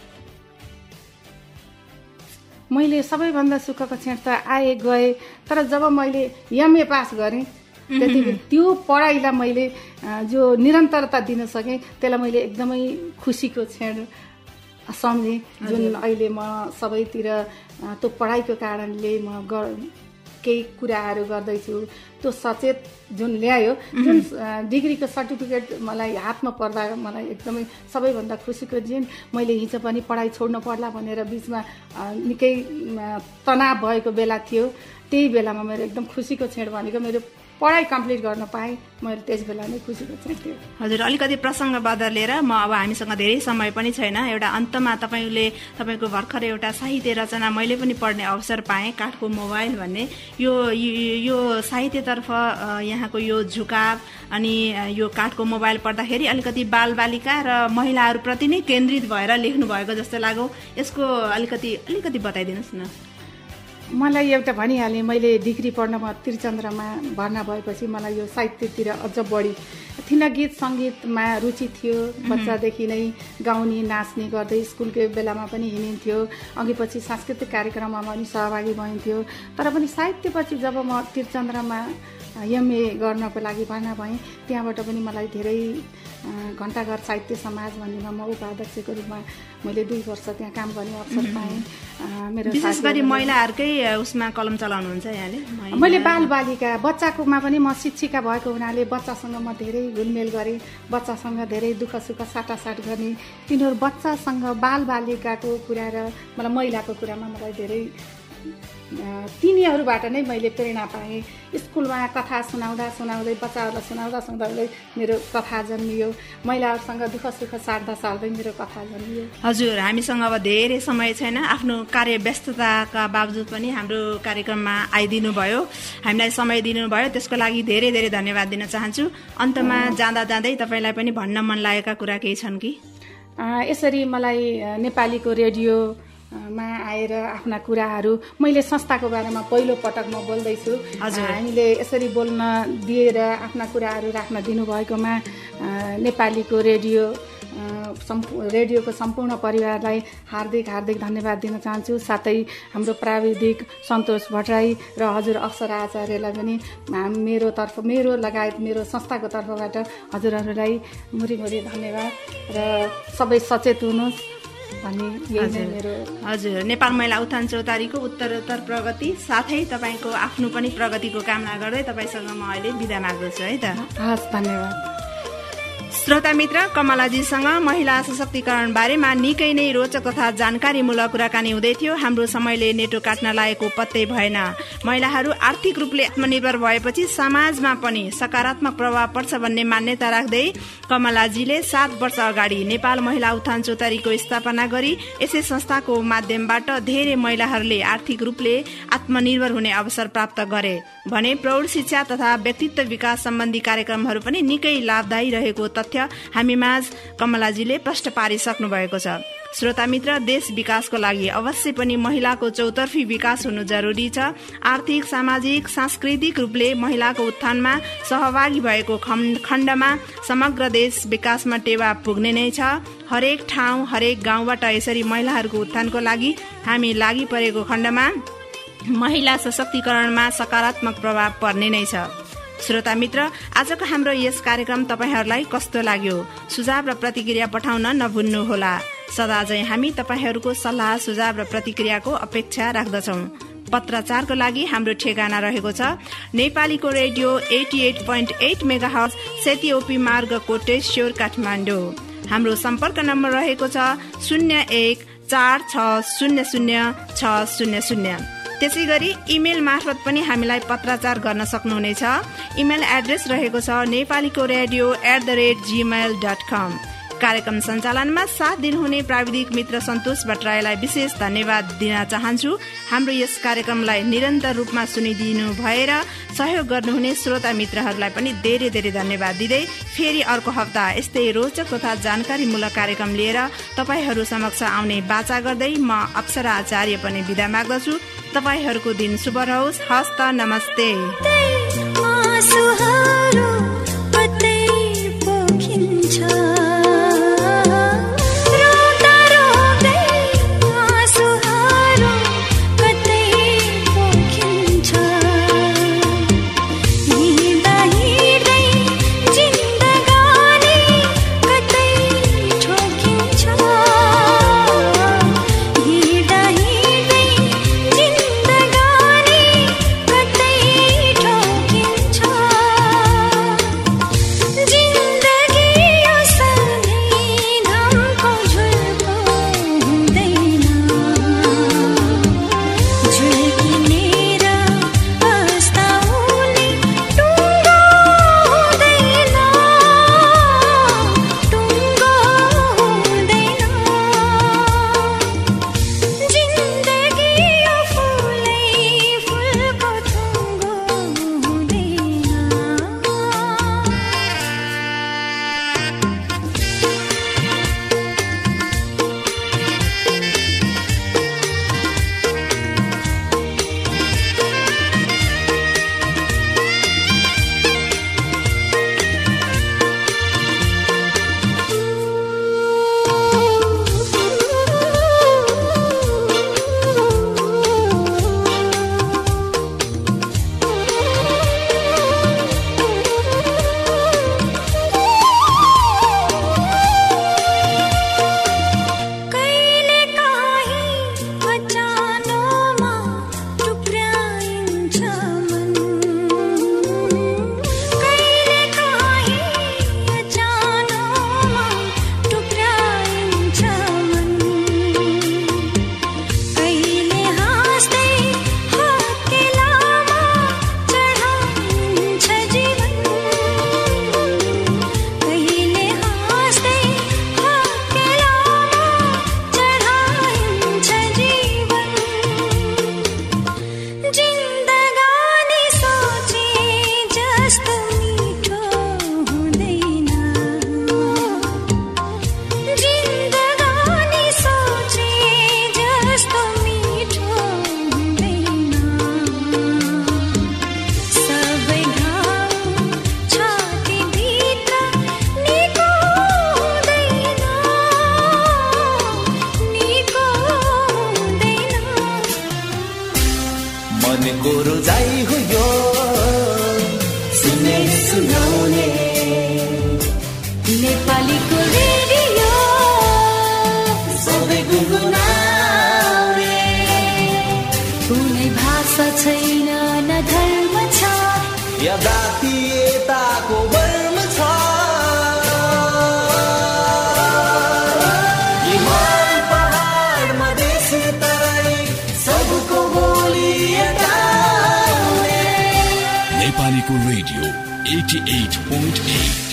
मैले सबैभन्दा सुखको क्षण त आए गए, तर जब मैले एमए पास गरेँ त्यति त्यो पढाइलाई मैले जो निरन्तरता दिन सकेँ त्यसलाई मैले एकदमै खुसीको क्षण सम्झेँ। जुन अहिले म सबैतिर त्यो पढाइको कारणले म केही कुराहरू गर्दैछु, त्यो सचेत जुन ल्यायो, जुन डिग्रीको सर्टिफिकेट मलाई हातमा पर्दा मलाई एकदमै सबैभन्दा खुसीको दिन। मैले हिजो पनि पढाइ छोड्नु पर्ला भनेर बिचमा निकै तनाव भएको बेला थियो, त्यही बेलामा मेरो एकदम खुसीको क्षण भनेको मेरो पढाइ कम्प्लिट गर्न पाएँ, मैले त्यस बेला नै खुसीको क्षण थियो। हजुर, अलिकति प्रसङ्ग बदलेर म अब हामीसँग धेरै समय पनि छैन, एउटा अन्तमा तपाईँले तपाईँको भर्खर एउटा साहित्य रचना मैले पनि पढ्ने अवसर पाएँ, काठको मोबाइल भन्ने। यो यो साहित्यतर्फ यहाँको यो झुकाव अनि यो काठको मोबाइल पढ्दाखेरि अलिकति बालबालिका र महिलाहरूप्रति नै केन्द्रित भएर लेख्नु भएको जस्तो लाग्यो। यसको अलिकति अलिकति बताइदिनुहोस् न। मलाई एउटा भनिहालेँ, मैले डिग्री पढ्नमा त्रिचन्द्रमा भर्ना भएपछि मलाई यो साहित्यतिर अझ बढी थिन गीत सङ्गीतमा रुचि थियो। बच्चादेखि नै गाउने नाच्ने गर्दै स्कुलको बेलामा पनि हिँडिन्थ्यो। अघि पछि सांस्कृतिक कार्यक्रममा पनि सहभागी भइन्थ्यो। तर पनि साहित्यपछि जब म तिरचन्द्रमा एमए गर्नको लागि भर्ना भएँ, त्यहाँबाट पनि मलाई धेरै घण्टाघर साहित्य समाज भन्नेमा म उपाध्यक्षको रूपमा मैले दुई वर्ष त्यहाँ काम गर्ने अवसर पाएँ। मेरो विशेष गरी महिलाहरूकै उसमा कलम चलाउनुहुन्छ यहाँले? मैले बालबालिका बच्चाकोमा पनि म शिक्षिका भएको हुनाले बच्चासँग म धेरै घुलमेल गरेँ। बच्चासँग धेरै दुःख सुख साटासाट गर्ने, तिनीहरू बच्चासँग बालबालिकाको कुरा र मलाई महिलाको कुरामा मलाई धेरै तिनीहरूबाट नै मैले प्रेरणा पाएँ। स्कुलमा कथा सुनाउँदा सुनाउँदै बच्चाहरूलाई सुनाउँदा सुनाउँदै मेरो कथा जन्मियो। महिलाहरूसँग दुःख सुख साट्दा साट्दै मेरो कथा जन्मियो। हजुर, हामीसँग अब धेरै समय छैन। आफ्नो कार्य व्यस्तताका बावजुद पनि हाम्रो कार्यक्रममा आइदिनु भयो, हामीलाई समय दिनुभयो, त्यसको लागि धेरै धेरै धन्यवाद दिन चाहन्छु। अन्तमा जाँदा जाँदै तपाईँलाई पनि भन्न मन लागेका कुरा केही छन् कि? यसरी मलाई नेपालीको रेडियो मा आएर आफ्ना कुराहरू मैले संस्थाको बारेमा पहिलो पटक म बोल्दैछु। हामीले यसरी बोल्न दिएर आफ्ना कुराहरू राख्न दिनुभएकोमा नेपालीको रेडियो रेडियोको सम्पूर्ण परिवारलाई हार्दिक हार्दिक धन्यवाद दिन चाहन्छु। साथै हाम्रो प्राविधिक सन्तोष भट्टराई र हजुर अक्षरा आचार्यलाई पनि मेरो तर्फ मेरो लगायत मेरो संस्थाको तर्फबाट हजुरहरूलाई मुरी मुरी धन्यवाद र सबै सचेत हुनुहोस् भन्ने यही नै मेरो। हजुर, नेपाल महिला उत्थान चौतारीको उत्तरोत्तर प्रगति साथै तपाईँको आफ्नो पनि प्रगतिको कामना गर्दै तपाईँसँग म अहिले बिदा माग्दछु है त। हस्, धन्यवाद। श्रोता मित्र, कमलाजीसँग महिला सशक्तिकरण बारेमा निकै नै रोचक तथा जानकारीमूलक कुराकानी हुँदै थियो। हाम्रो समयले नेटो काट्न लागेको पत्तै भएन। महिलाहरू आर्थिक रूपले आत्मनिर्भर भएपछि समाजमा पनि सकारात्मक प्रभाव पर्छ भन्ने मान्यता राख्दै कमलाजीले सात वर्ष अगाडि नेपाल महिला उत्थान चौतारीको स्थापना गरी यसै संस्थाको माध्यमबाट धेरै महिलाहरूले आर्थिक रूपले आत्मनिर्भर हुने अवसर प्राप्त गरे भने प्रौढ शिक्षा तथा व्यक्तित्व विकास सम्बन्धी कार्यक्रमहरू पनि निकै लाभदायी रहेको तथ्य हामीमाझ कमलाजीले प्रष्ट पारिसक्नु भएको छ। श्रोता मित्र, देश विकासको लागि अवश्य पनि महिलाको चौतर्फी विकास हुनु जरुरी छ। आर्थिक, सामाजिक, सांस्कृतिक रूपले महिलाको उत्थानमा सहभागी भएको खण्डमा समग्र देश विकासमा टेवा पुग्ने नै छ। हरेक ठाउँ हरेक गाउँबाट यसरी महिलाहरूको उत्थानको लागि हामी लागि परेको खण्डमा महिला सशक्तिकरणमा सकारात्मक प्रभाव पर्ने नै छ। श्रोता मित्र, आजको हाम्रो यस कार्यक्रम तपाईहरूलाई कस्तो लाग्यो? सुझाव र प्रतिक्रिया पठाउन नभुल्नुहोला। सदा चाहिँ हामी तपाईहरूको सल्लाह सुझाव र प्रतिक्रियाको अपेक्षा राख्दछौँ। पत्राचारको लागि हाम्रो ठेगाना रहेको छ नेपालीको रेडियो अठासी पोइन्ट आठ मेगाहर्ज, सेतीओपी मार्ग, कोटेश्वर, काठमाडौँ। हाम्रो सम्पर्क नम्बर रहेको छ शून्य एक चार छ शून्य शून्य छ शून्य शून्य। त्यसै गरी इमेल मार्फत पनि हामीलाई पत्राचार गर्न सक्नुहुनेछ। इमेल एड्रेस रहेको छ नेपालीको radio at the rate Gmail dot com. कार्यक्रम सञ्चालनमा साथ दिनुहुने प्राविधिक मित्र सन्तोष भट्टराईलाई विशेष धन्यवाद दिन चाहन्छु। हाम्रो यस कार्यक्रमलाई निरन्तर रूपमा सुनिदिनु भएर सहयोग गर्नुहुने श्रोता मित्रहरूलाई पनि धेरै धेरै धन्यवाद दिँदै फेरि अर्को हप्ता यस्तै रोचक तथा जानकारीमूलक कार्यक्रम लिएर तपाईँहरू समक्ष आउने बाचा गर्दै म अप्सरा आचार्य पनि बिदा माग्दछु। तपाईहरूको दिन शुभ रहोस्। हस्त, नमस्ते। जिंदगी मनको रोजाइ हो यो सुने सुनाउने नेपालीको रेडियो सधैँ गुनगुनाउने कुनै भाषा छैन न धर्म छ या जातीयताको वर्म छ हिमाल पहाड मधेस तराई सबको बोली एकाउने नेपालीको radio eighty eight point at